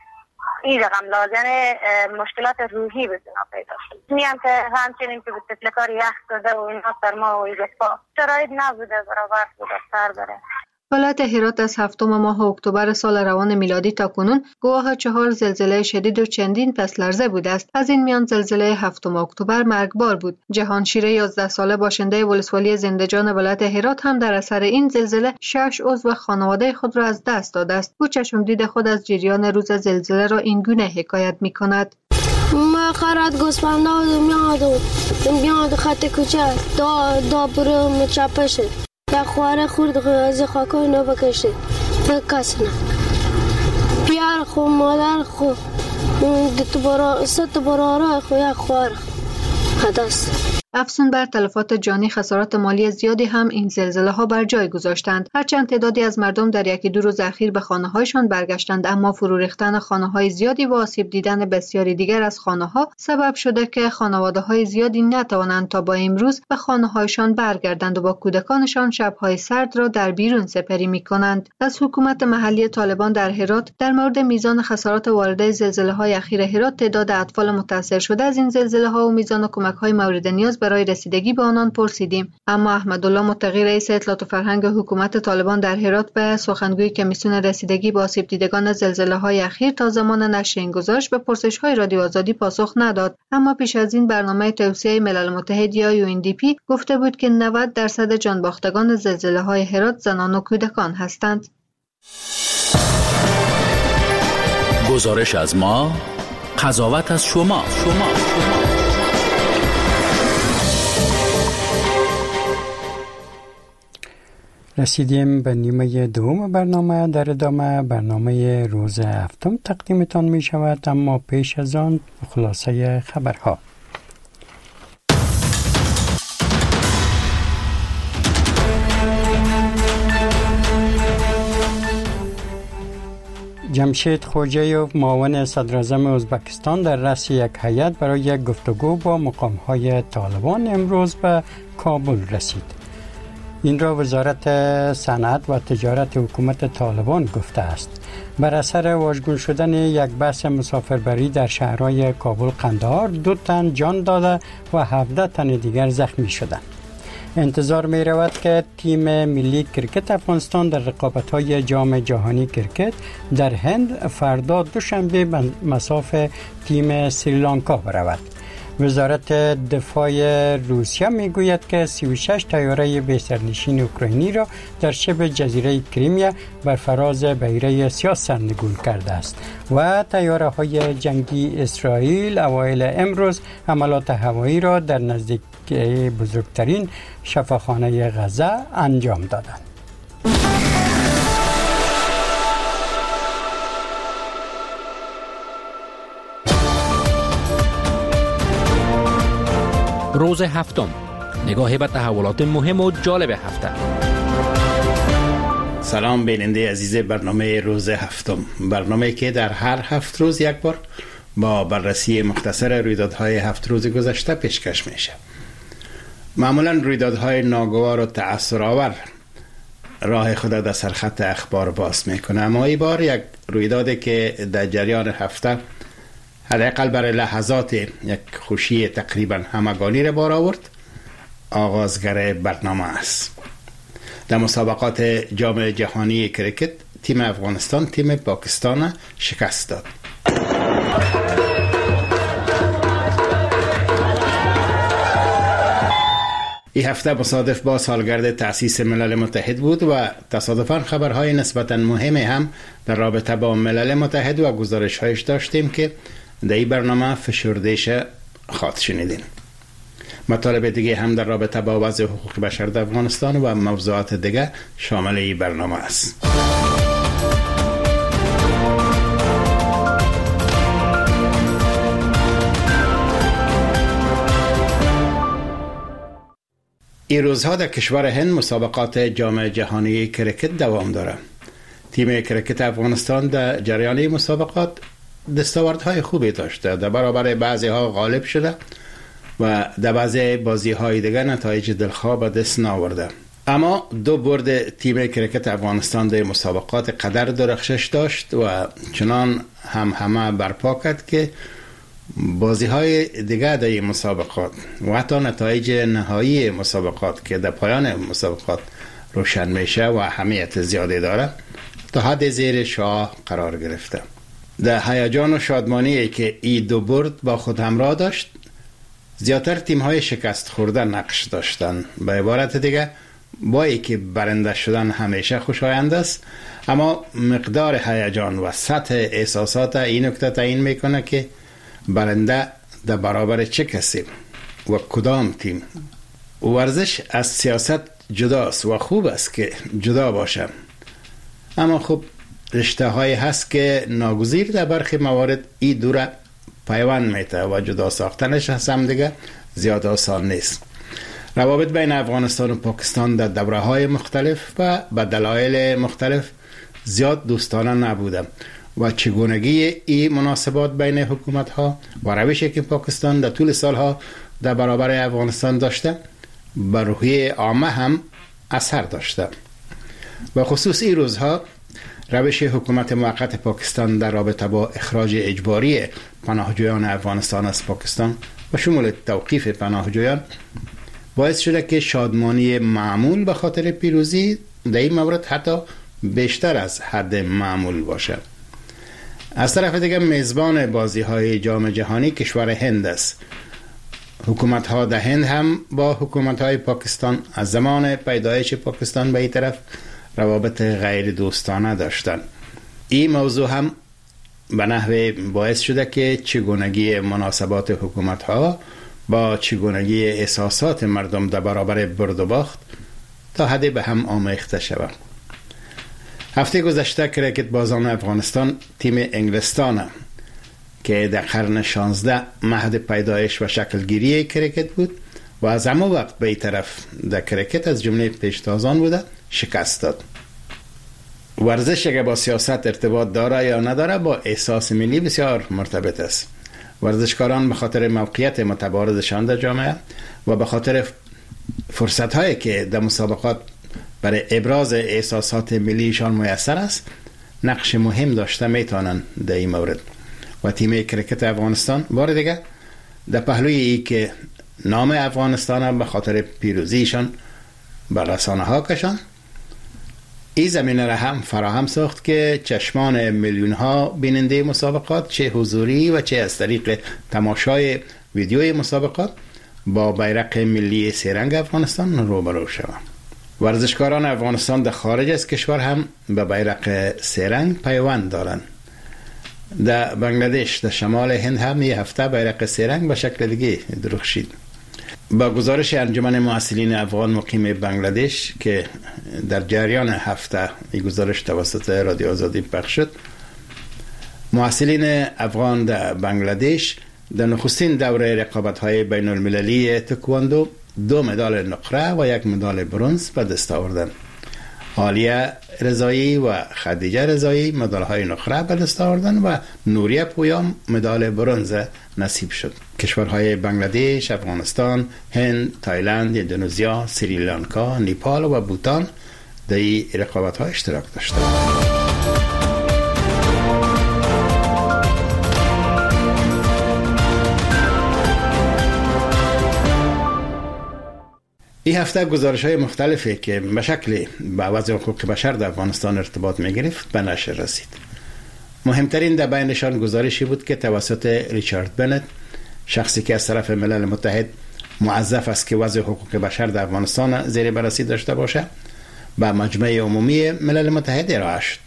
این رقم لازمه مشکلات روحی به زنا پیدا شد. میان که همچنین که به تفلکار یخ زده و اینا سرما و ایگفا شرایط نبوده برابر بوده سر بره. ولایت هرات از هفتم ماه اکتبر سال روان میلادی تا کنون گواه چهار زلزله شدید و چندین پس لرزه بوده است. از این میان زلزله هفتم اکتبر مرگبار بود. جهانشیر یازده ساله باشنده ولسوالی زنده‌جان ولایت هرات هم در اثر این زلزله شش عضو خانواده خود را از دست داده است. او چشمدید خود از جریان روز زلزله را این گونه حکایت می‌کند. ما خرد گوسفندا و میاد و میاد خط کوچه دا دا برو مچپشه یا خواره خورد از خاکای نو بکشید فکس نه پیار خو مادر خو دت برا ست برا خو یا خوار خداست. افزون بر تلفات جانی خسارات مالی زیادی هم این زلزله ها بر جای گذاشتند. هرچند تعدادی از مردم در یکی دو روز اخیر به خانه هایشان برگشتند، اما فرو ریختن خانه های زیادی و آسیب دیدن بسیاری دیگر از خانه ها سبب شده که خانواده های زیادی نتوانند تا با امروز به خانه هایشان برگردند و با کودکانشان شب‌های سرد را در بیرون سپری می‌کنند. از حکومت محلی طالبان در هرات در مورد میزان خسارات وارده زلزله های اخیر هرات، تعداد اطفال متاثر شده از این زلزله ها و میزان کمک های مورد نیاز برای رسیدگی به آنان پرسیدیم، اما احمدالله متقی رئیس اطلاعات و فرهنگ حکومت طالبان در هرات به سخنگوی کمیسیون رسیدگی به آسیب دیدگان زلزله های اخیر تا زمان نشر این گزارش به پرسش های رادیو آزادی پاسخ نداد. اما پیش از این برنامه توسعه ملل متحد یا یو ان دی پی گفته بود که نود درصد جانباختگان زلزله های هرات زنان و کودکان هستند. گزارش از ما، قضاوت از شما. شما. رسیدیم به نیمه دوم برنامه. در ادامه برنامه روز هفتم تقدیمتان می شود، اما پیش از آن خلاصه خبرها. جمشید خوجیوف معاون صدراعظم ازبکستان در رأس یک هیئت برای گفتگو با مقام‌های طالبان امروز به کابل رسید. این را وزارت صنعت و تجارت حکومت طالبان گفته است. بر اثر واژگون شدن یک بس مسافربری در شهرهای کابل، قندهار، دو تن جان داده و هفده تن دیگر زخمی شدند. انتظار می رود که تیم ملی کرکت افغانستان در رقابت‌های جام جهانی کرکت در هند فردا دوشنبه به مصاف تیم سریلانکا برود. وزارت دفاع روسیه می گوید که سی و شش طیاره بسرنشین اوکراینی را در شبه جزیره کریمیا بر فراز بحیره سیاه سرنگون کرده است و طیاره های جنگی اسرائیل اوایل امروز حملات هوایی را در نزدیکی بزرگترین شفاخانه غزه انجام دادند. روز هفتم، نگاهی به تحولات مهم و جالب هفته. سلام بیننده عزیز برنامه روز هفتم، برنامه که در هر هفت روز یک بار با بررسی مختصر رویدادهای هفت روز گذشته پیشکش میشه. معمولا رویدادهای ناگوار و تأثیرآور راه خود در سرخط اخبار باز میکنه، اما این بار یک رویدادی که در جریان هفته حداقل برای لحظات یک خوشی تقریبا همگانی را بار آورد، آغازگر برنامه است. در مسابقات جام جهانی کرکت تیم افغانستان تیم پاکستان شکست داد. این هفته مصادف با سالگرد تأسیس ملل متحد بود و تصادفاً خبرهای نسبتاً مهمی هم در رابطه با ملل متحد و گزارش‌هایش داشتیم که در این برنامه فشردهش خواهد شنیدین. مطالب دیگه هم در رابطه با وضع حقوق بشر در افغانستان و موضوعات دیگه شامل این برنامه است. این روزها در کشور هند مسابقات جام جهانی کرکت دوام داره. تیم کرکت افغانستان در جریان مسابقات دستاوردهای خوبی داشته، در برابر بعضی ها غالب شده و در بعضی بازی های دیگر نتایج دلخواه به دست نآورده. اما دو برد تیم کرکت افغانستان در مسابقات قدر درخشش داشت و چنان هم همه برپا کرد که بازی های دیگر در مسابقات و حتی نتایج نهایی مسابقات که در پایان مسابقات روشن میشه و اهمیت زیادی داره تا حد زیر شاه قرار گرفته. در هیجان و شادمانی که این دو برد با خود همراه داشت، زیادتر تیم های شکست خورده نقش داشتن. به عبارت دیگه با اینکه برنده شدن همیشه خوشایند است، اما مقدار هیجان و سطح احساسات این نکته تعیین میکنه که برنده در برابر چه کسی و کدام تیم. ورزش از سیاست جداست و خوب است که جدا باشه، اما خب رشته های هست که ناگزیر در برخی موارد این دوره پیوند میته و جدا ساختنش هست هم دیگه زیاد آسان نیست. روابط بین افغانستان و پاکستان در دوره های مختلف و به دلایل مختلف زیاد دوستانه نبوده و چگونگی این مناسبات بین حکومت ها و روشی که پاکستان در طول سالها در برابر افغانستان داشته بر روحیه عامه هم اثر داشته. و خصوص این روزها روش حکومت موقت پاکستان در رابطه با اخراج اجباری پناهجویان افغانستان از پاکستان و شمول توقیف پناهجویان باعث شده که شادمانی معمول به خاطر پیروزی در این مورد حتی بیشتر از حد معمول باشه. از طرف دیگه میزبان بازی های جام جهانی کشور هند است. حکومت ها در هند هم با حکومت های پاکستان از زمان پیدایش پاکستان به این طرف روابط غیر دوستانه داشتن. این موضوع هم به نحوه باعث شده که چگونگی مناسبات حکومت ها با چگونگی احساسات مردم در برابر برد و باخت تا حدی به هم آمیخته شود. هفته گذشته کریکت بازان افغانستان تیم انگلستان که در قرن شانزده مهد پیدایش و شکلگیری کریکت بود و از همه وقت به این طرف در کریکت از جمله پیشتازان بوده شکست داد. ورزش اگر با سیاست ارتباط داره یا نداره با احساس ملی بسیار مرتبط است. ورزشکاران به خاطر موقعیت متبارزشان در جامعه و به خاطر فرصت هایی که در مسابقات برای ابراز احساسات ملیشان میسر است نقش مهم داشته میتونن در این مورد. و تیم کریکت افغانستان بار دیگه در پهلوی ای که نام افغانستان به خاطر پیروزیشان به رسانه ها کشان، این زمینه را هم فراهم ساخت که چشمان میلیون ها بیننده مسابقات چه حضوری و چه از طریق تماشای ویدیوی مسابقات با بیرق ملی سه‌رنگ افغانستان روبرو شوند. ورزشکاران افغانستان در خارج از کشور هم به بیرق سه‌رنگ پیوند دارند. در بنگلادش در شمال هند هم یه هفته بیرق سه‌رنگ به شکل دیگه درخشید. با گزارش انجمن محصلین افغان مقیم بنگلادش که در جریان هفته این گزارش توسط رادیو آزادی پخش شد، محصلین افغان در بنگلادش در نخستین دوره رقابت‌های بین المللی تکواندو دو مدال نقره و یک مدال برنز به دست آوردند. عالیه رضایی و خدیجه رضایی مدال‌های نقره به دست آوردند و نوریه پویا مدال برنز نصیب شد. کشورهای بنگلادش، افغانستان، هند، تایلند، اندونزیا، سریلانکا، نیپال و بوتان در این رقابت‌ها اشتراک داشتند. این هفته گزارش‌های مختلفی که به شکل با وضع حقوق بشر در افغانستان ارتباط می‌گرفت به نشر رسید. مهمترین در بینشان گزارشی بود که توسط ریچارد بنت، شخصی که از طرف ملل متحد موظف است که وضع حقوق بشر در افغانستان زیر بررسی داشته باشه، به مجمع عمومی ملل متحد ارائه شد.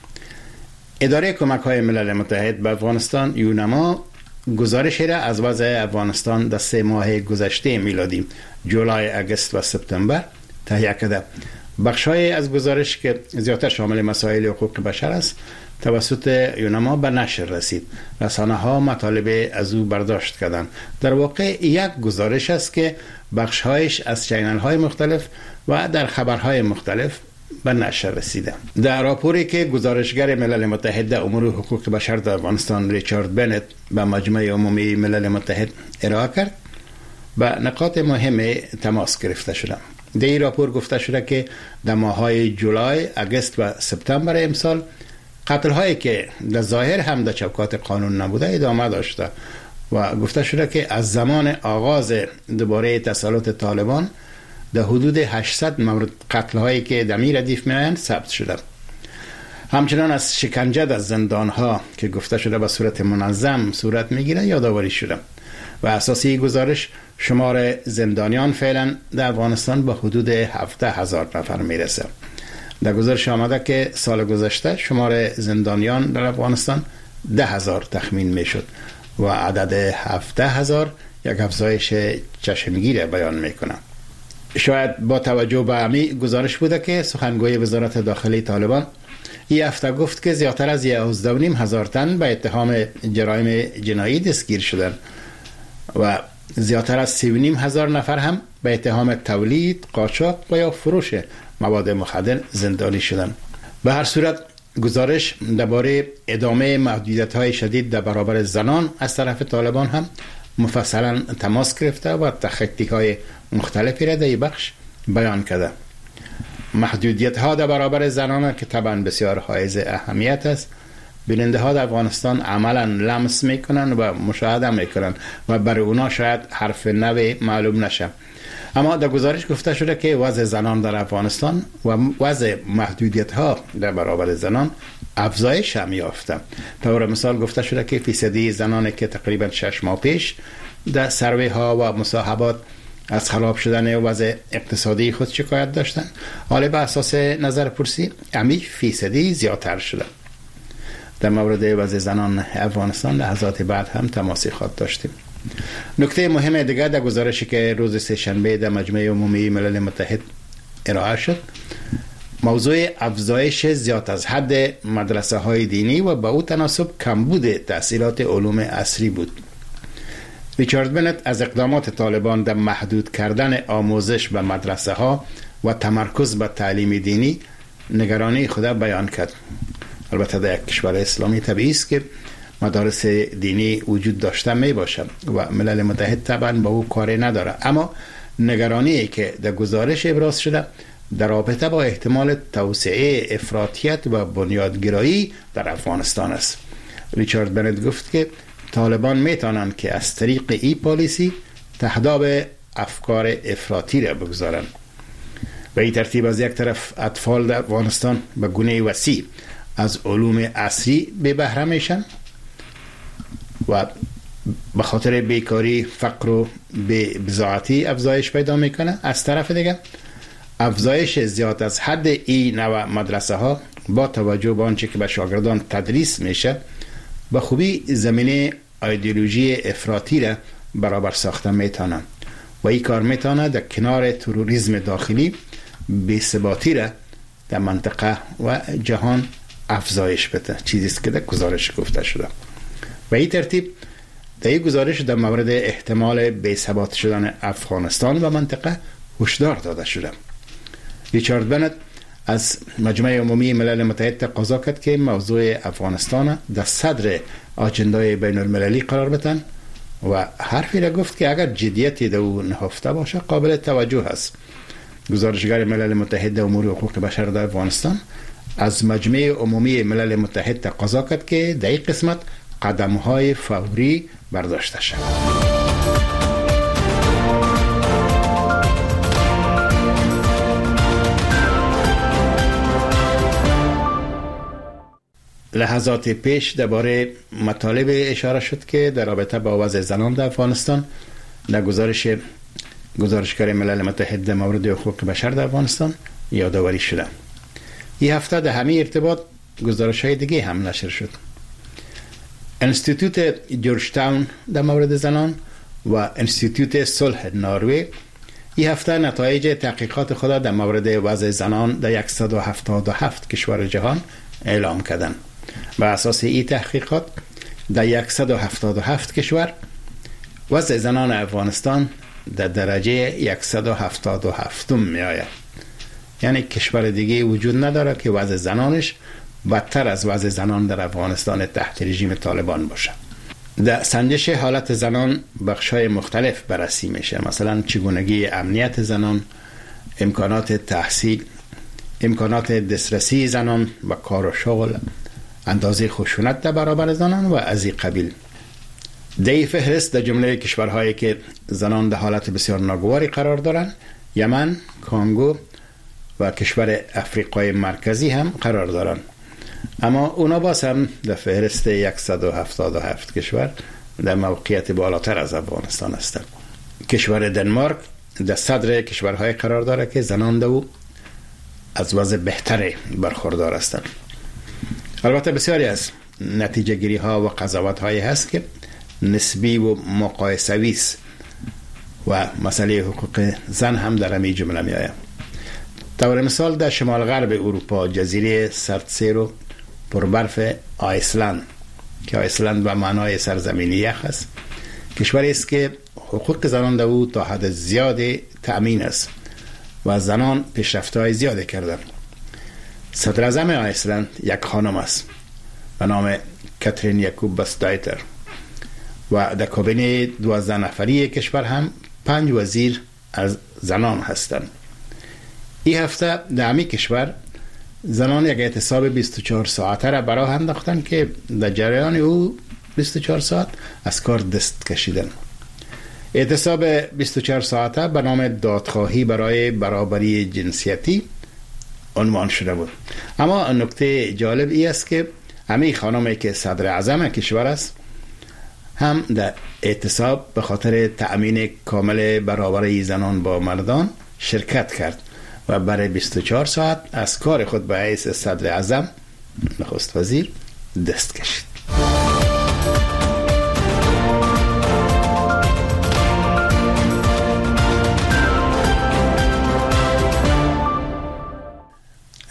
اداره کمک‌های ملل متحد به افغانستان یونما گزارشی را از وضع افغانستان در سه ماه گذشته میلادی جولای، اگست و سپتامبر تهیه کرده. بخش‌های از گزارش که زیادتر شامل مسائل حقوق بشر است توسط یونما به نشر رسید. رسانه‌ها مطالب از او برداشت کردند. در واقع یک گزارش است که بخش‌هایش از چینل‌های مختلف و در خبرهای مختلف به نشر رسیده. در راپوری که گزارشگر ملل متحد در امور حقوق بشر در افغانستان ریچارد بنت به مجمع عمومی ملل متحد ارائه کرد، به نکات مهم تماس گرفته شده. در این راپور گفته شده که در ماه‌های جولای، اگست و سپتامبر امسال قتل هایی که در ظاهر هم در چوکات قانون نبوده ادامه داشته و گفته شده که از زمان آغاز دوباره تسلط طالبان در حدود هشتصد مورد قتل هایی که در می ردیف می آیند ثبت شده. همچنان از شکنجه در زندان ها که گفته شده به صورت منظم صورت می گیره یادآوری شده و اساسی گزارش شمار زندانیان فعلا در افغانستان به حدود هفده هزار نفر می رسه. در گزارش آمده که سال گذشته شمار زندانیان در افغانستان ده هزار تخمین می شد و عدد هفده هزار یک افزایش چشمگیر بیان می کنه. شاید با توجه به همین گزارش بوده که سخنگوی وزارت داخلی طالبان این هفته گفت که زیادتر از یازده و نیم هزار تن به اتهام جرایم جنایی دستگیر شدند و زیادتر از سی و نیم هزار نفر هم به اتهام تولید، قاچاق و یا فروش مواد مخدر زندانی شدند. به هر صورت گزارش درباره ادامه محدودیت‌های شدید در برابر زنان از طرف طالبان هم مفصلا تماس گرفته و تخطی‌های مختلفی را در این بخش بیان کرده. محدودیت‌ها در برابر زنان که طبعا بسیار حائز اهمیت است، بیننده ها در افغانستان عملا لمس میکنن و مشاهده میکنن و برای اونا شاید حرف نوی معلوم نشه. اما در گزارش گفته شده که وضع زنان در افغانستان و وضع محدودیت ها در برابر زنان افزایش هم یافته. طور مثال گفته شده که فیصدی زنانی که تقریبا شش ماه پیش در سروی ها و مصاحبات از خراب شدن وضع اقتصادی خود شکایت داشتند، حالا به اساس نظر پرسی امی فیصدی زیادتر شده. در مورد وضع زنان افغانستان لحظات بعد هم تماسی خواهد داشتیم. نکته مهم دیگر در گزارشی که روز سه‌شنبه در مجمع عمومی ملل متحد ارائه شد. موضوع افزایش زیاد از حد مدرسه های دینی و با او تناسب کمبود تحصیلات علوم عصری بود. ریچارد بنت از اقدامات طالبان در محدود کردن آموزش به مدرسه ها و تمرکز به تعلیم دینی نگرانی خود بیان کرد. البته در یک کشور اسلامی طبیعی است که مدارس دینی وجود داشته می باشد و ملل متحد طبعا با او کاری نداره، اما نگرانی که در گزارش ابراز شده در رابطه با احتمال توسعه افراطیت و بنیادگرایی در افغانستان است. ریچارد بنت گفت که طالبان میتونند که از طریق ای پالیسی تهداب افکار افراطی را بگذارند. به این ترتیب از یک طرف اطفال در افغانستان به گونه وسیع از علوم عصری به بهره میشن و به خاطر بیکاری، فقر و بی‌بضاعتی افزایش پیدا میکنه. از طرف دیگه افزایش زیاد از حد این نوع مدرسه ها با توجه به آنچه که به شاگردان تدریس میشه به خوبی زمینه ایدئولوژی افراطی را برابر ساخته میتونه و این کار میتونه در کنار تروریسم داخلی بی‌ثباتی را در منطقه و جهان افزایش بده، چیزی است که در گزارش گفته شده. و این ترتیب در این گزارش در مورد احتمال بی‌ثبات شدن افغانستان و منطقه هشدار داده شده. ریچارد بنت از مجمع عمومی ملل متحد تقاضا کرد که موضوع افغانستان در صدر آجندای بین المللی قرار بدن و حرفی را گفت که اگر جدیتی در او نهفته باشه قابل توجه است. گزارشگر ملل متحد امور حقوق بشر در افغانستان از مجمع عمومی ملل متحد تقاضا کرد که در این قسمت قدم‌های فوری برداشته شود. لحظات پیش درباره مطالب اشاره شد که در رابطه با وضع زنان در افغانستان در گزارش گزارشگر ملل متحد در مورد حقوق بشر در افغانستان یادآوری شده. این هفته در همین ارتباط گزارش های دیگه هم نشر شد. انستیتوت جورج تاون در مورد زنان و انستیتوت صلح نروژ این هفته نتایج تحقیقات خود در مورد وضع زنان در صد و هفتاد و هفت کشور جهان اعلام کردند. بر اساس این تحقیقات در صد و هفتاد و هفت کشور وضع زنان افغانستان در درجه صد و هفتاد و هفت می آید. یعنی کشور دیگه وجود نداره که وضع زنانش بدتر از وضع زنان در افغانستان تحت رژیم طالبان باشه. در سنجش حالت زنان بخش‌های مختلف بررسی میشه، مثلا چگونگی امنیت زنان، امکانات تحصیل، امکانات دسترسی زنان و کار و شغل، اندازه خشونت در برابر زنان و از این قبیل. در این فهرست در جمله کشورهایی که زنان در حالت بسیار ناگواری قرار دارند یمن، کانگو و کشور افریقای مرکزی هم قرار دارند، اما اونا باز هم در فهرست صد و هفتاد و هفت کشور در موقعیت بالاتر از افغانستان هستند. کشور دنمارک در صدر کشورهای قرار داره که زنان در از وضع بهتری برخوردار هستند. البته بسیاری از نتیجه گیری ها و قضاوت هایی هست که نسبی و مقایسوی است و مسئله حقوق زن هم در همین جمله می آید. طور مثال در شمال غرب اروپا جزیره سردسیر و پربرف آیسلند که آیسلند به معنای سرزمین یخ است، کشوری است که حقوق زنان در او تا حد زیادی تأمین است و زنان پیشرفت‌های زیاده کردند. صدر اعظم آیسلند یک خانم است به نام کاترین یاکوبسدایتر و در کابینه دوازده نفری کشور هم پنج وزیر از زنان هستند. این هفته در همین کشور زنان یک اعتصاب بیست و چهار ساعته را براه انداختند که در جریان او بیست و چهار ساعت از کار دست کشیدند. اعتصاب بیست و چهار ساعته به نام دادخواهی برای برابری جنسیتی عنوان شده بود. اما نکته جالب ای است که همین خانمی که صدر اعظم کشور است هم در اعتصاب به خاطر تأمین کامل برابری زنان با مردان شرکت کرد و برای بیست و چهار ساعت از کار خود به حیث صدر اعظم نخست وزیر دست کشید.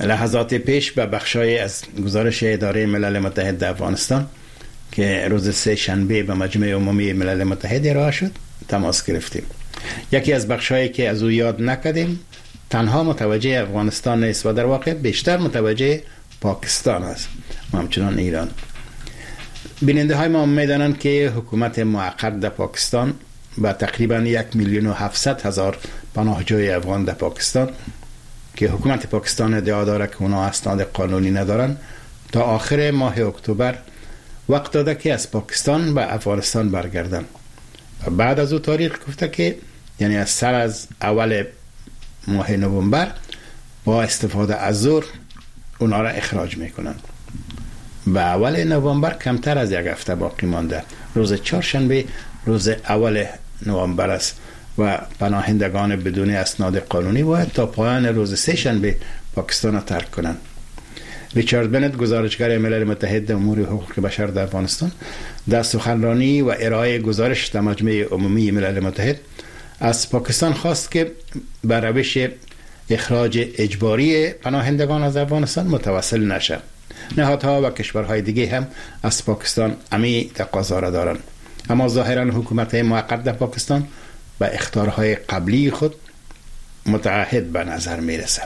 لحظات پیش به بخشای از گزارش اداره ملل متحد در افغانستان که روز سه شنبه به مجمع عمومی ملل متحد ارائه شد تماس گرفتیم. یکی از بخشایی که از او یاد نکردیم تنها متوجه افغانستان نیست و در واقع بیشتر متوجه پاکستان است و همچنان ایران. بیننده های ما میدانند که حکومت موقت در پاکستان با تقریبا یک میلیون و هفتصد هزار پناهجوی افغان در پاکستان که حکومت پاکستان ادعا دارد که اونا اسناد قانونی ندارن تا آخر ماه اکتبر وقت داده که از پاکستان به افغانستان برگردن و بعد از او تاریخ گفته که یعنی از سر از اول ماه نوامبر با استفاده از زور اونا را اخراج میکنن. به اول نوامبر کمتر از یک هفته باقی مانده. روز چهارشنبه روز اول نوامبر است و پناهندگان بدون اسناد قانونی باید تا پایان روز سه شنبه پاکستان را ترک کنند. ریچارد بنت گزارشگر ملل متحد امور حقوق بشر در افغانستان در سخنرانی و ارائه گزارش در مجمع عمومی ملل متحد از پاکستان خواست که به روش اخراج اجباری پناهندگان از افغانستان متوسل نشه. نهادها و کشورهای دیگه هم از پاکستان امی تقاضا را دارند، اما ظاهرا حکومت موقت در پاکستان به اخطارهای قبلی خود متعهد به نظر میرسه.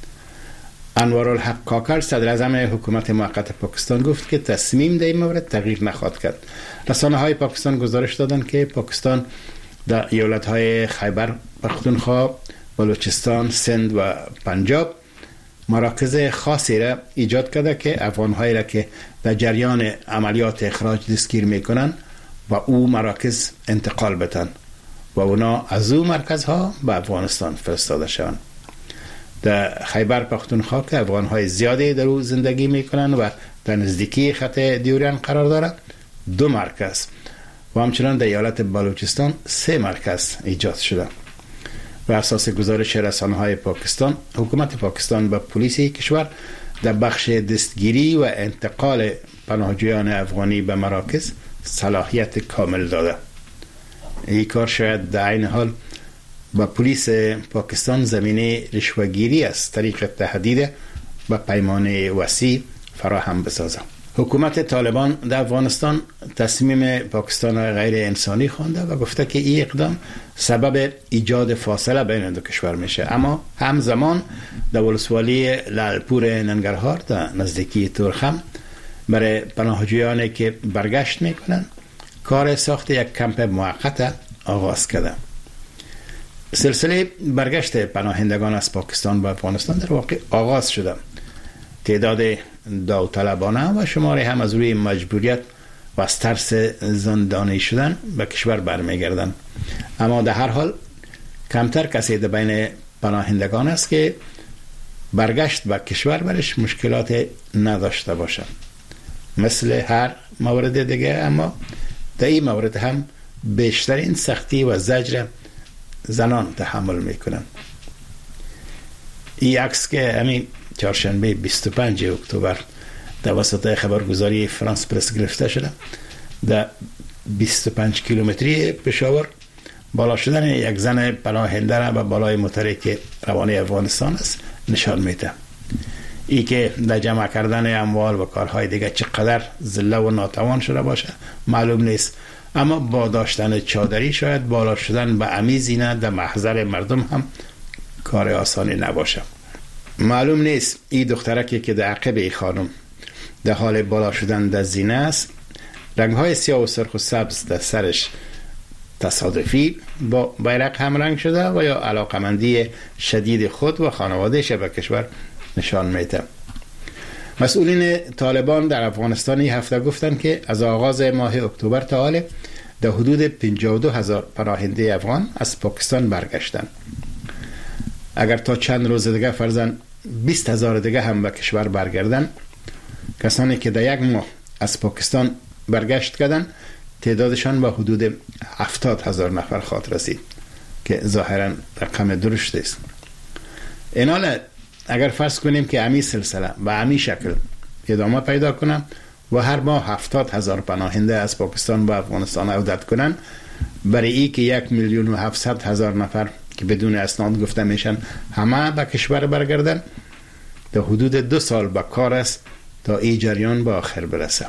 انوارالحق کاکر صدر اعظم حکومت موقت پاکستان گفت که تصمیم در این مورد تغییر نخواهد کرد. رسانه های پاکستان گزارش دادند که پاکستان در ایالت های خیبر پختونخوا، بلوچستان، سند و پنجاب مراکز خاصی را ایجاد کرده که افغان‌هایی را که در جریان عملیات اخراج دستگیر میکنن و او مراکز انتقال بدن و اونا از او مرکزها به افغانستان فرستاده شوند. در خیبر پختونخوا که افغان‌های زیادی در او زندگی میکنن و در نزدیکی خط دیوریان قرار دارد دو مرکز و همچنان در ایالت بلوچستان سه مرکز ایجاد شده. بر اساس گزارش رسانه‌های پاکستان، حکومت پاکستان به پلیس کشور در بخش دستگیری و انتقال پناهجویان افغانی به مراکز صلاحیت کامل داده. این کار شاید در عین حال با پلیس پاکستان زمینه رشوه‌گیری از طریق تهدید و پیمانه وسیع فراهم بسازد. حکومت طالبان در افغانستان تصمیم پاکستان غیر انسانی خوانده و گفته که این اقدام سبب ایجاد فاصله بین دو کشور میشه، اما همزمان در ولسوالی لالپور ننگرهار در نزدیکی تورخم برای پناهجویانی که برگشت میکنن کار ساخت یک کمپ موقت آغاز کرده. سلسله برگشت پناهندگان از پاکستان به افغانستان در واقع آغاز شده. تعداد داوطلبانه و شماری هم از روی مجبوریت و از ترس زندانی شدن به کشور برمیگردن، اما در هر حال کمتر کسی در بین پناهندگان است که برگشت به کشور برش مشکلات نداشته باشه مثل هر مورد دیگه، اما در این مورد هم بیشترین سختی و زجر زنان تحمل میکنن. این عکس که همین چهارشنبه بیست و پنجم اکتبر در واسطه خبرگزاری فرانس پرس گرفته شده، در بیست و پنج کیلومتری پشاور بالا شدن یک زن پناهنده را به بالای موتری که روانه افغانستان است نشان میده. ای که در جمع کردن اموال و کارهای دیگه چقدر ذله و ناتوان شده باشه معلوم نیست، اما با داشتن چادری شاید بالا شدن به عمی زینه در محضر مردم هم کار آسانی نباشه. معلوم نیست این دخترکی که در عقب ای خانم در حال بالا شدن در زینه است، رنگهای سیاه و سرخ و سبز در سرش تصادفی با بیرق هم رنگ شده و یا علاقمندی شدید خود و خانوادهش به کشور نشان میده. مسئولین طالبان در افغانستان این هفته گفتند که از آغاز ماه اکتبر تا حال در حدود پنجاه و دو هزار پناهنده افغان از پاکستان برگشتند. اگر تا چند روز دیگه فرضاً بیست هزار دیگه هم به کشور برگردن، کسانی که در یک ماه از پاکستان برگشت کردن تعدادشان به حدود هفتاد هزار نفر خواهد رسید که ظاهراً رقم درشت است. این حال اگر فرض کنیم که امی سلسله و امی شکل ادامه پیدا کنم و هر ماه هفتاد هزار پناهنده از پاکستان به افغانستان عودت کنن، برای ای که یک میلیون و هفتصد هزار نفر که بدون اسناد گفته میشن همه به کشور برگردن، تا حدود دو سال به کار است تا این جریان به آخر برسه.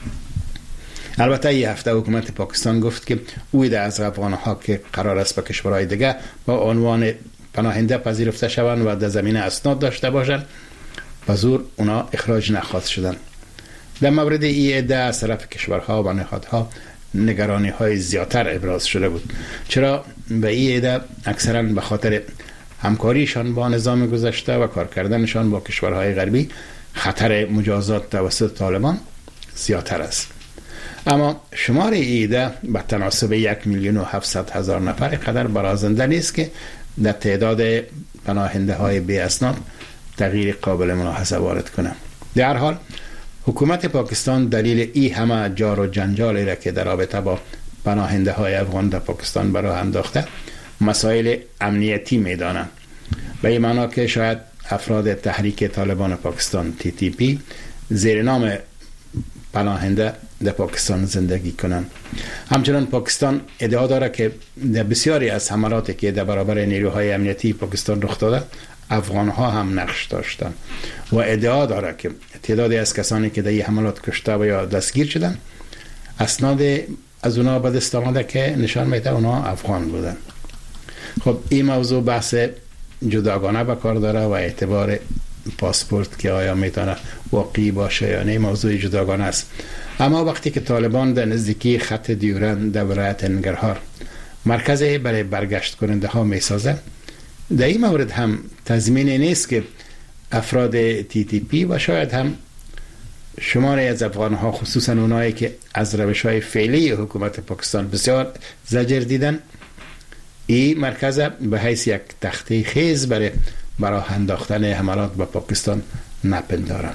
البته این هفته حکومت پاکستان گفت که اوید از افغانها که قرار است به کشورهای دیگه با عنوان پناهنده پذیرفته شوند و در زمینه اسناد داشته باشند به زور اونا اخراج نخواست شدن. در مورد این عده از طرف کشورها و نهادها نگرانی های زیادتر ابراز شده بود، چرا به این عده اکثرا به خاطر همکاریشان با نظام گذشته و کار کردنشان با کشورهای غربی خطر مجازات توسط طالبان زیادتر است. اما شمار ایده به تناسب یک میلیون و هفتصد هزار نفر قدر برازنده نیست که در تعداد پناهنده های بی اسناد تغییر قابل ملاحظه وارد کنه. در حال حکومت پاکستان دلیل ای همه جار و جنجالی را که در رابطه با پناهنده های افغان در پاکستان برای انداخته مسائل امنیتی میدانند، به این معنا که شاید افراد تحریک طالبان پاکستان تی تی پی زیر نام پناهنده در پاکستان زندگی کنند. همچنان پاکستان ادعا داره که در بسیاری از حملاتی که در برابر نیروهای امنیتی پاکستان رخ داده افغان ها هم نقش داشتند و ادعا داره که تعدادی از کسانی که در این حملات کشته و یا دستگیر شدن اسناد از اونا به دست آمده که نشان میده اونا افغان بودن. خب این موضوع بحث جداگانه به کار داره و اعتبار پاسپورت که آیا میتونه واقعی باشه یا نه موضوع جداگانه است. اما وقتی که طالبان در نزدیکی خط دیورند در ولایت ننگرهار مرکزی برای برگشت کننده ها میسازه، در این مورد هم تضمینی نیست که افراد تی تی پی و شاید هم شماری از افغان ها خصوصا اونایی که از روش های فعلی حکومت پاکستان بسیار زجر دیدن این مرکز به حیث یک تخته خیز برای برای انداختن حملات به پاکستان نپندارن.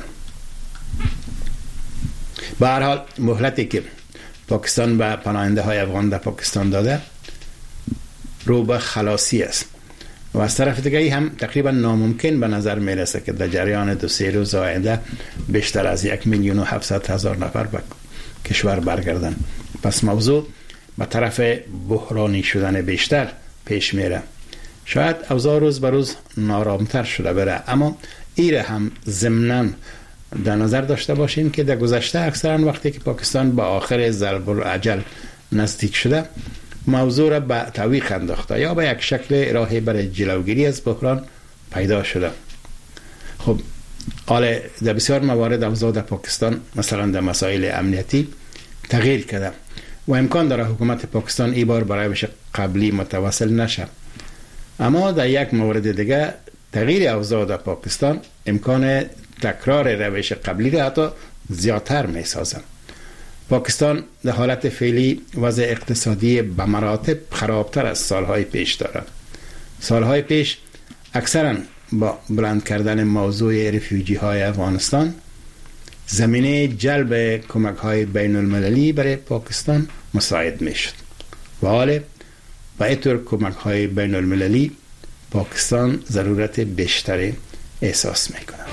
به هر حال مهلتی که پاکستان به پناهنده های افغان در پاکستان داده رو به خلاصی است و از طرف دیگری هم تقریبا ناممکن به نظر میرسه که در جریان دو سه روز آینده بیشتر از یک میلیون و هفتصد هزار نفر به کشور برگردن. پس موضوع به طرف بحرانی شدن بیشتر پیش میره. شاید اوضاع روز به روز نارامتر شده بره، اما ایره هم ضمناً در نظر داشته باشیم که در گذشته اکثرا وقتی که پاکستان با آخر ضرب العجل نزدیک شده موضوع را به تعویق انداخته یا به یک شکل راهی برای جلوگیری از بحران پیدا شده. خب حالا در بسیار موارد اوضاع در پاکستان مثلا در مسائل امنیتی تغییر کرده و امکان داره حکومت پاکستان ای بار برای روش قبلی متواصل نشه، اما در یک مورد دیگه تغییر اوضاع در پاکستان امکان تکرار روش قبلی را حتی زیادتر می سازن. پاکستان در حالت فعلی وضع اقتصادی به مراتب خرابتر از سالهای پیش دارد. سالهای پیش اکثرا با بلند کردن موضوع رفیوجی های افغانستان زمینه جلب کمک های بین المللی برای پاکستان مساعد می شد و حال با اینطور کمک های بین المللی پاکستان ضرورت بیشتری احساس می کند.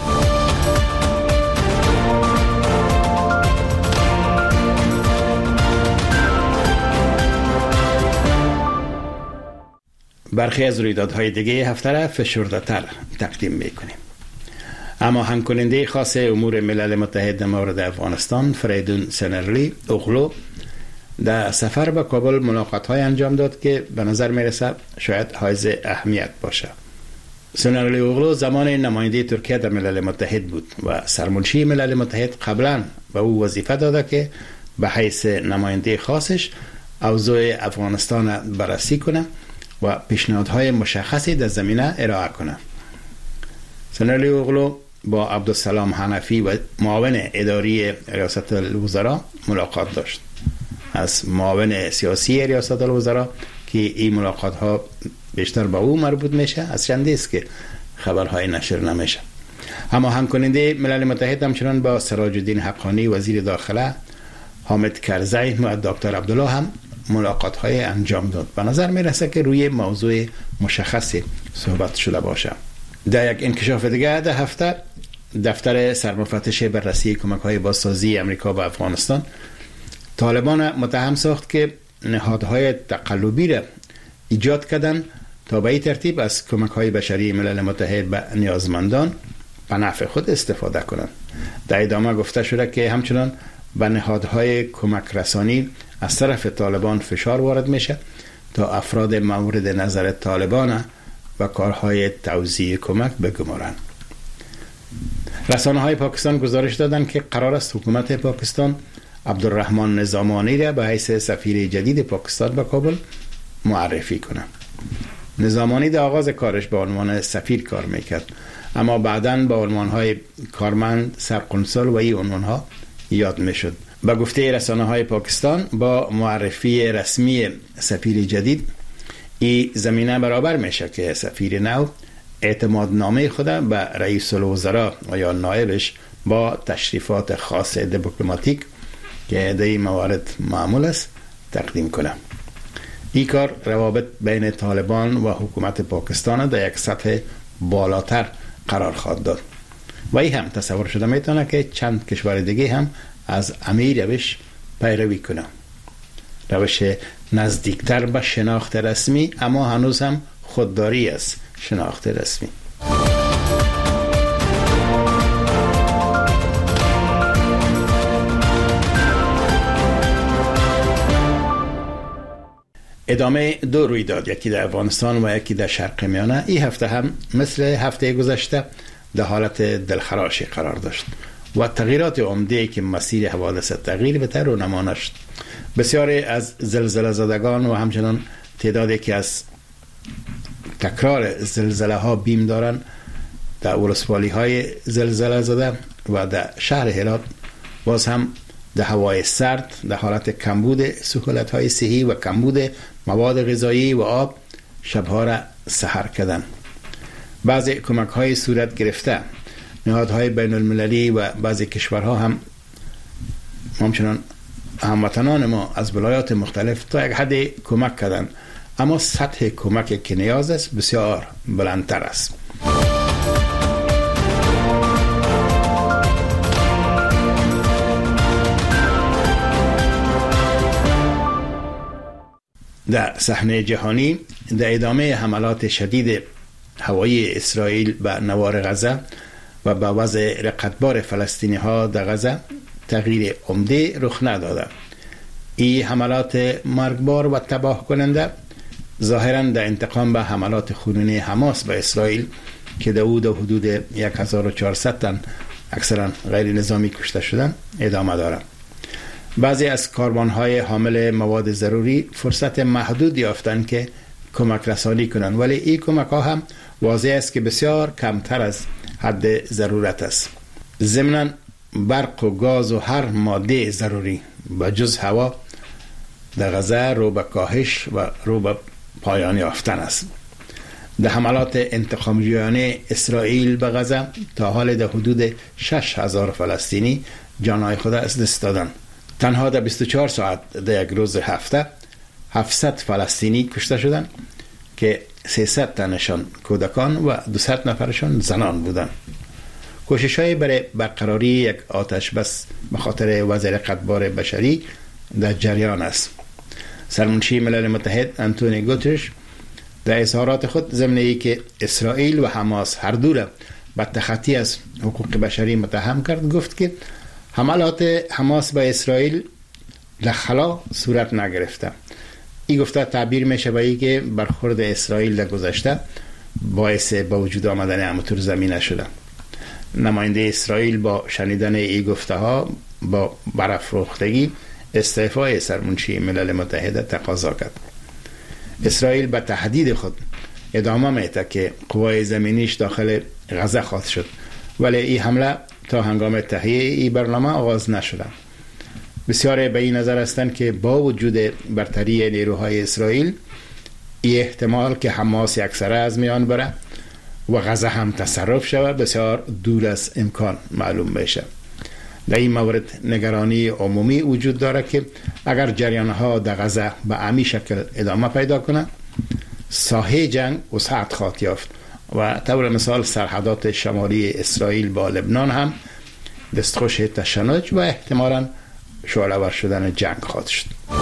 برخی از رویدادهای دیگه هفته را فشرده تر تقدیم میکنیم. اما همکننده خاص امور ملل متحد در مورد افغانستان فریدون سنرلی اوغلو در سفر به کابل ملاقات های انجام داد که به نظر میرسه شاید حائز اهمیت باشه. سنرلی اوغلو زمان نماینده ترکیه در ملل متحد بود و سرمنشی ملل متحد قبلا به او وظیفه داده که به حیث نماینده خاصش اوضاع افغانستان بررسی کنه و پیشنهادهای مشخصی در زمینه ارائه کنه. سنرلی اوغلو با عبدالسلام حنفی و معاون اداری ریاست الوزراء ملاقات داشت. از معاون سیاسی ریاست الوزراء که این ملاقات ها بیشتر با او مربوط میشه از چندی است که خبرهای نشر نمیشه. اما همکننده ملل متحد همچنان با سراج الدین حقانی وزیر داخله، حامد کرزی و دکتر عبدالله هم ملاقات های انجام داد. به نظر می رسه که روی موضوع مشخصی صحبت شده باشه. در یک انکشاف دیگه در هفته دفتر سرمفتش بررسی کمک های بازسازی امریکا به افغانستان طالبان متهم ساخت که نهادهای تقلبی را ایجاد کردن تا به این ترتیب از کمک های بشری ملل متحد به نیازمندان به نفع خود استفاده کنند. در ادامه گفته شده که همچنان به نهادهای کمک رسانی از طرف طالبان فشار وارد میشه تا افراد مورد نظر طالبان و کارهای توزیع کمک بگمارند. رسانه های پاکستان گزارش دادند که قرار است حکومت پاکستان عبدالرحمن نظامانی را به حیث سفیر جدید پاکستان به کابل معرفی کنه. نظامانی در آغاز کارش به عنوان سفیر کار میکرد، اما بعداً با عنوانهای کارمند، سرقنصل و این عنوانها یاد میشد. به گفته رسانه های پاکستان با معرفی رسمی سفیر جدید این زمینه برابر میشه که سفیر نو اعتمادنامه خود به رئیس الوزراء و یا نایبش با تشریفات خاص دیپلماتیک که در این موارد معمول است تقدیم کنه. این کار روابط بین طالبان و حکومت پاکستان در یک سطح بالاتر قرار خواهد داد و این هم تصور شده میتونه که چند کشور دیگه هم از امیر روش پیروی کنه. روش نزدیکتر به شناخت رسمی اما هنوز هم خودداری است شناخت رسمی. ادامه دو رویداد، یکی در افغانستان و یکی در شرق میانه، این هفته هم مثل هفته گذشته در حالت دلخراشی قرار داشت و تغییرات عمده که مسیر حوادث تغییر به طور رونما شد. بسیاری از زلزله زدگان و همچنان تعدادی که از تکرار زلزله ها بیم دارن در ولسوالی های زلزله زده و در شهر هرات باز هم در هوای سرد در حالت کمبود سهولت های صحی و کمبود مواد غذایی و آب شبها را سحر کردن. بعضی کمک های صورت گرفته، نهادهای بین المللی و بعضی کشورها هم همچنان هموطنان ما از ولایات مختلف تا یک حد کمک کردن، اما سطح کمک که نیاز است بسیار بلندتر است. در صحنه جهانی در ادامه حملات شدید هوایی اسرائیل به نوار غزه و به وضع رقتبار فلسطینی ها در غزه تغییر عمده رخ نداده. این حملات مرگبار و تباه کننده ظاهراً در انتقام به حملات خونینی حماس به اسرائیل که در او در حدود یک هزار و چهارصد تن اکثرا غیر نظامی کشته شدن ادامه دارد. بعضی از کاروان‌های حامل مواد ضروری فرصت محدود یافتند که کمک رسانی کنند، ولی این کمک ها هم واضح است که بسیار کمتر از حد ضرورت است. ضمناً برق و گاز و هر ماده ضروری به جز هوا در غزه رو به کاهش و رو به پایان یافتن است. در حملات انتقام‌جویانه اسرائیل به غزه تا حال در حدود شش هزار فلسطینی جانهای خود از دست دادند. تنها در بیست و چهار ساعت در یک روز هفته هفتصد فلسطینی کشته شدند که سیصد تنشان کودکان و دویست نفرشان زنان بودند. کوشش‌های برای برقراری یک آتش بس به خاطر وضع رقتبار بشری در جریان است. سرمنشی ملل متحد انتونی گوترش در اظهارات خود ضمن ای که اسرائیل و حماس هر دو را به تخطی از حقوق بشری متهم کرد، گفت که حملات حماس به اسرائیل لخلا صورت نگرفته. این گفته تعبیر میشه به ای که برخورد اسرائیل در گذشته باعث با وجود آمدن امطور زمینه شده. نماینده اسرائیل با شنیدن این گفته ها با برافروختگی استعفای سرمنشی ملل متحد تقاضا کرد. اسرائیل به تهدید خود ادامه میده که قوای زمینیش داخل غزه خواهد شد، ولی این حمله تا هنگام تهیه این برنامه آغاز نشده. بسیاری به این نظر هستند که با وجود برتری نیروهای اسرائیل این احتمال که حماس یکسره از میان بره و غزه هم تصرف شود بسیار دور از امکان معلوم بشه. در این مورد نگرانی عمومی وجود داره که اگر جریانها در غزه به عمی شکل ادامه پیدا کنه، ساحه جنگ وسعت خواهد یافت و طور مثال سرحدات شمالی اسرائیل با لبنان هم دستخوش تشنج و احتمالاً شعله‌ور شدن جنگ خواهد شد.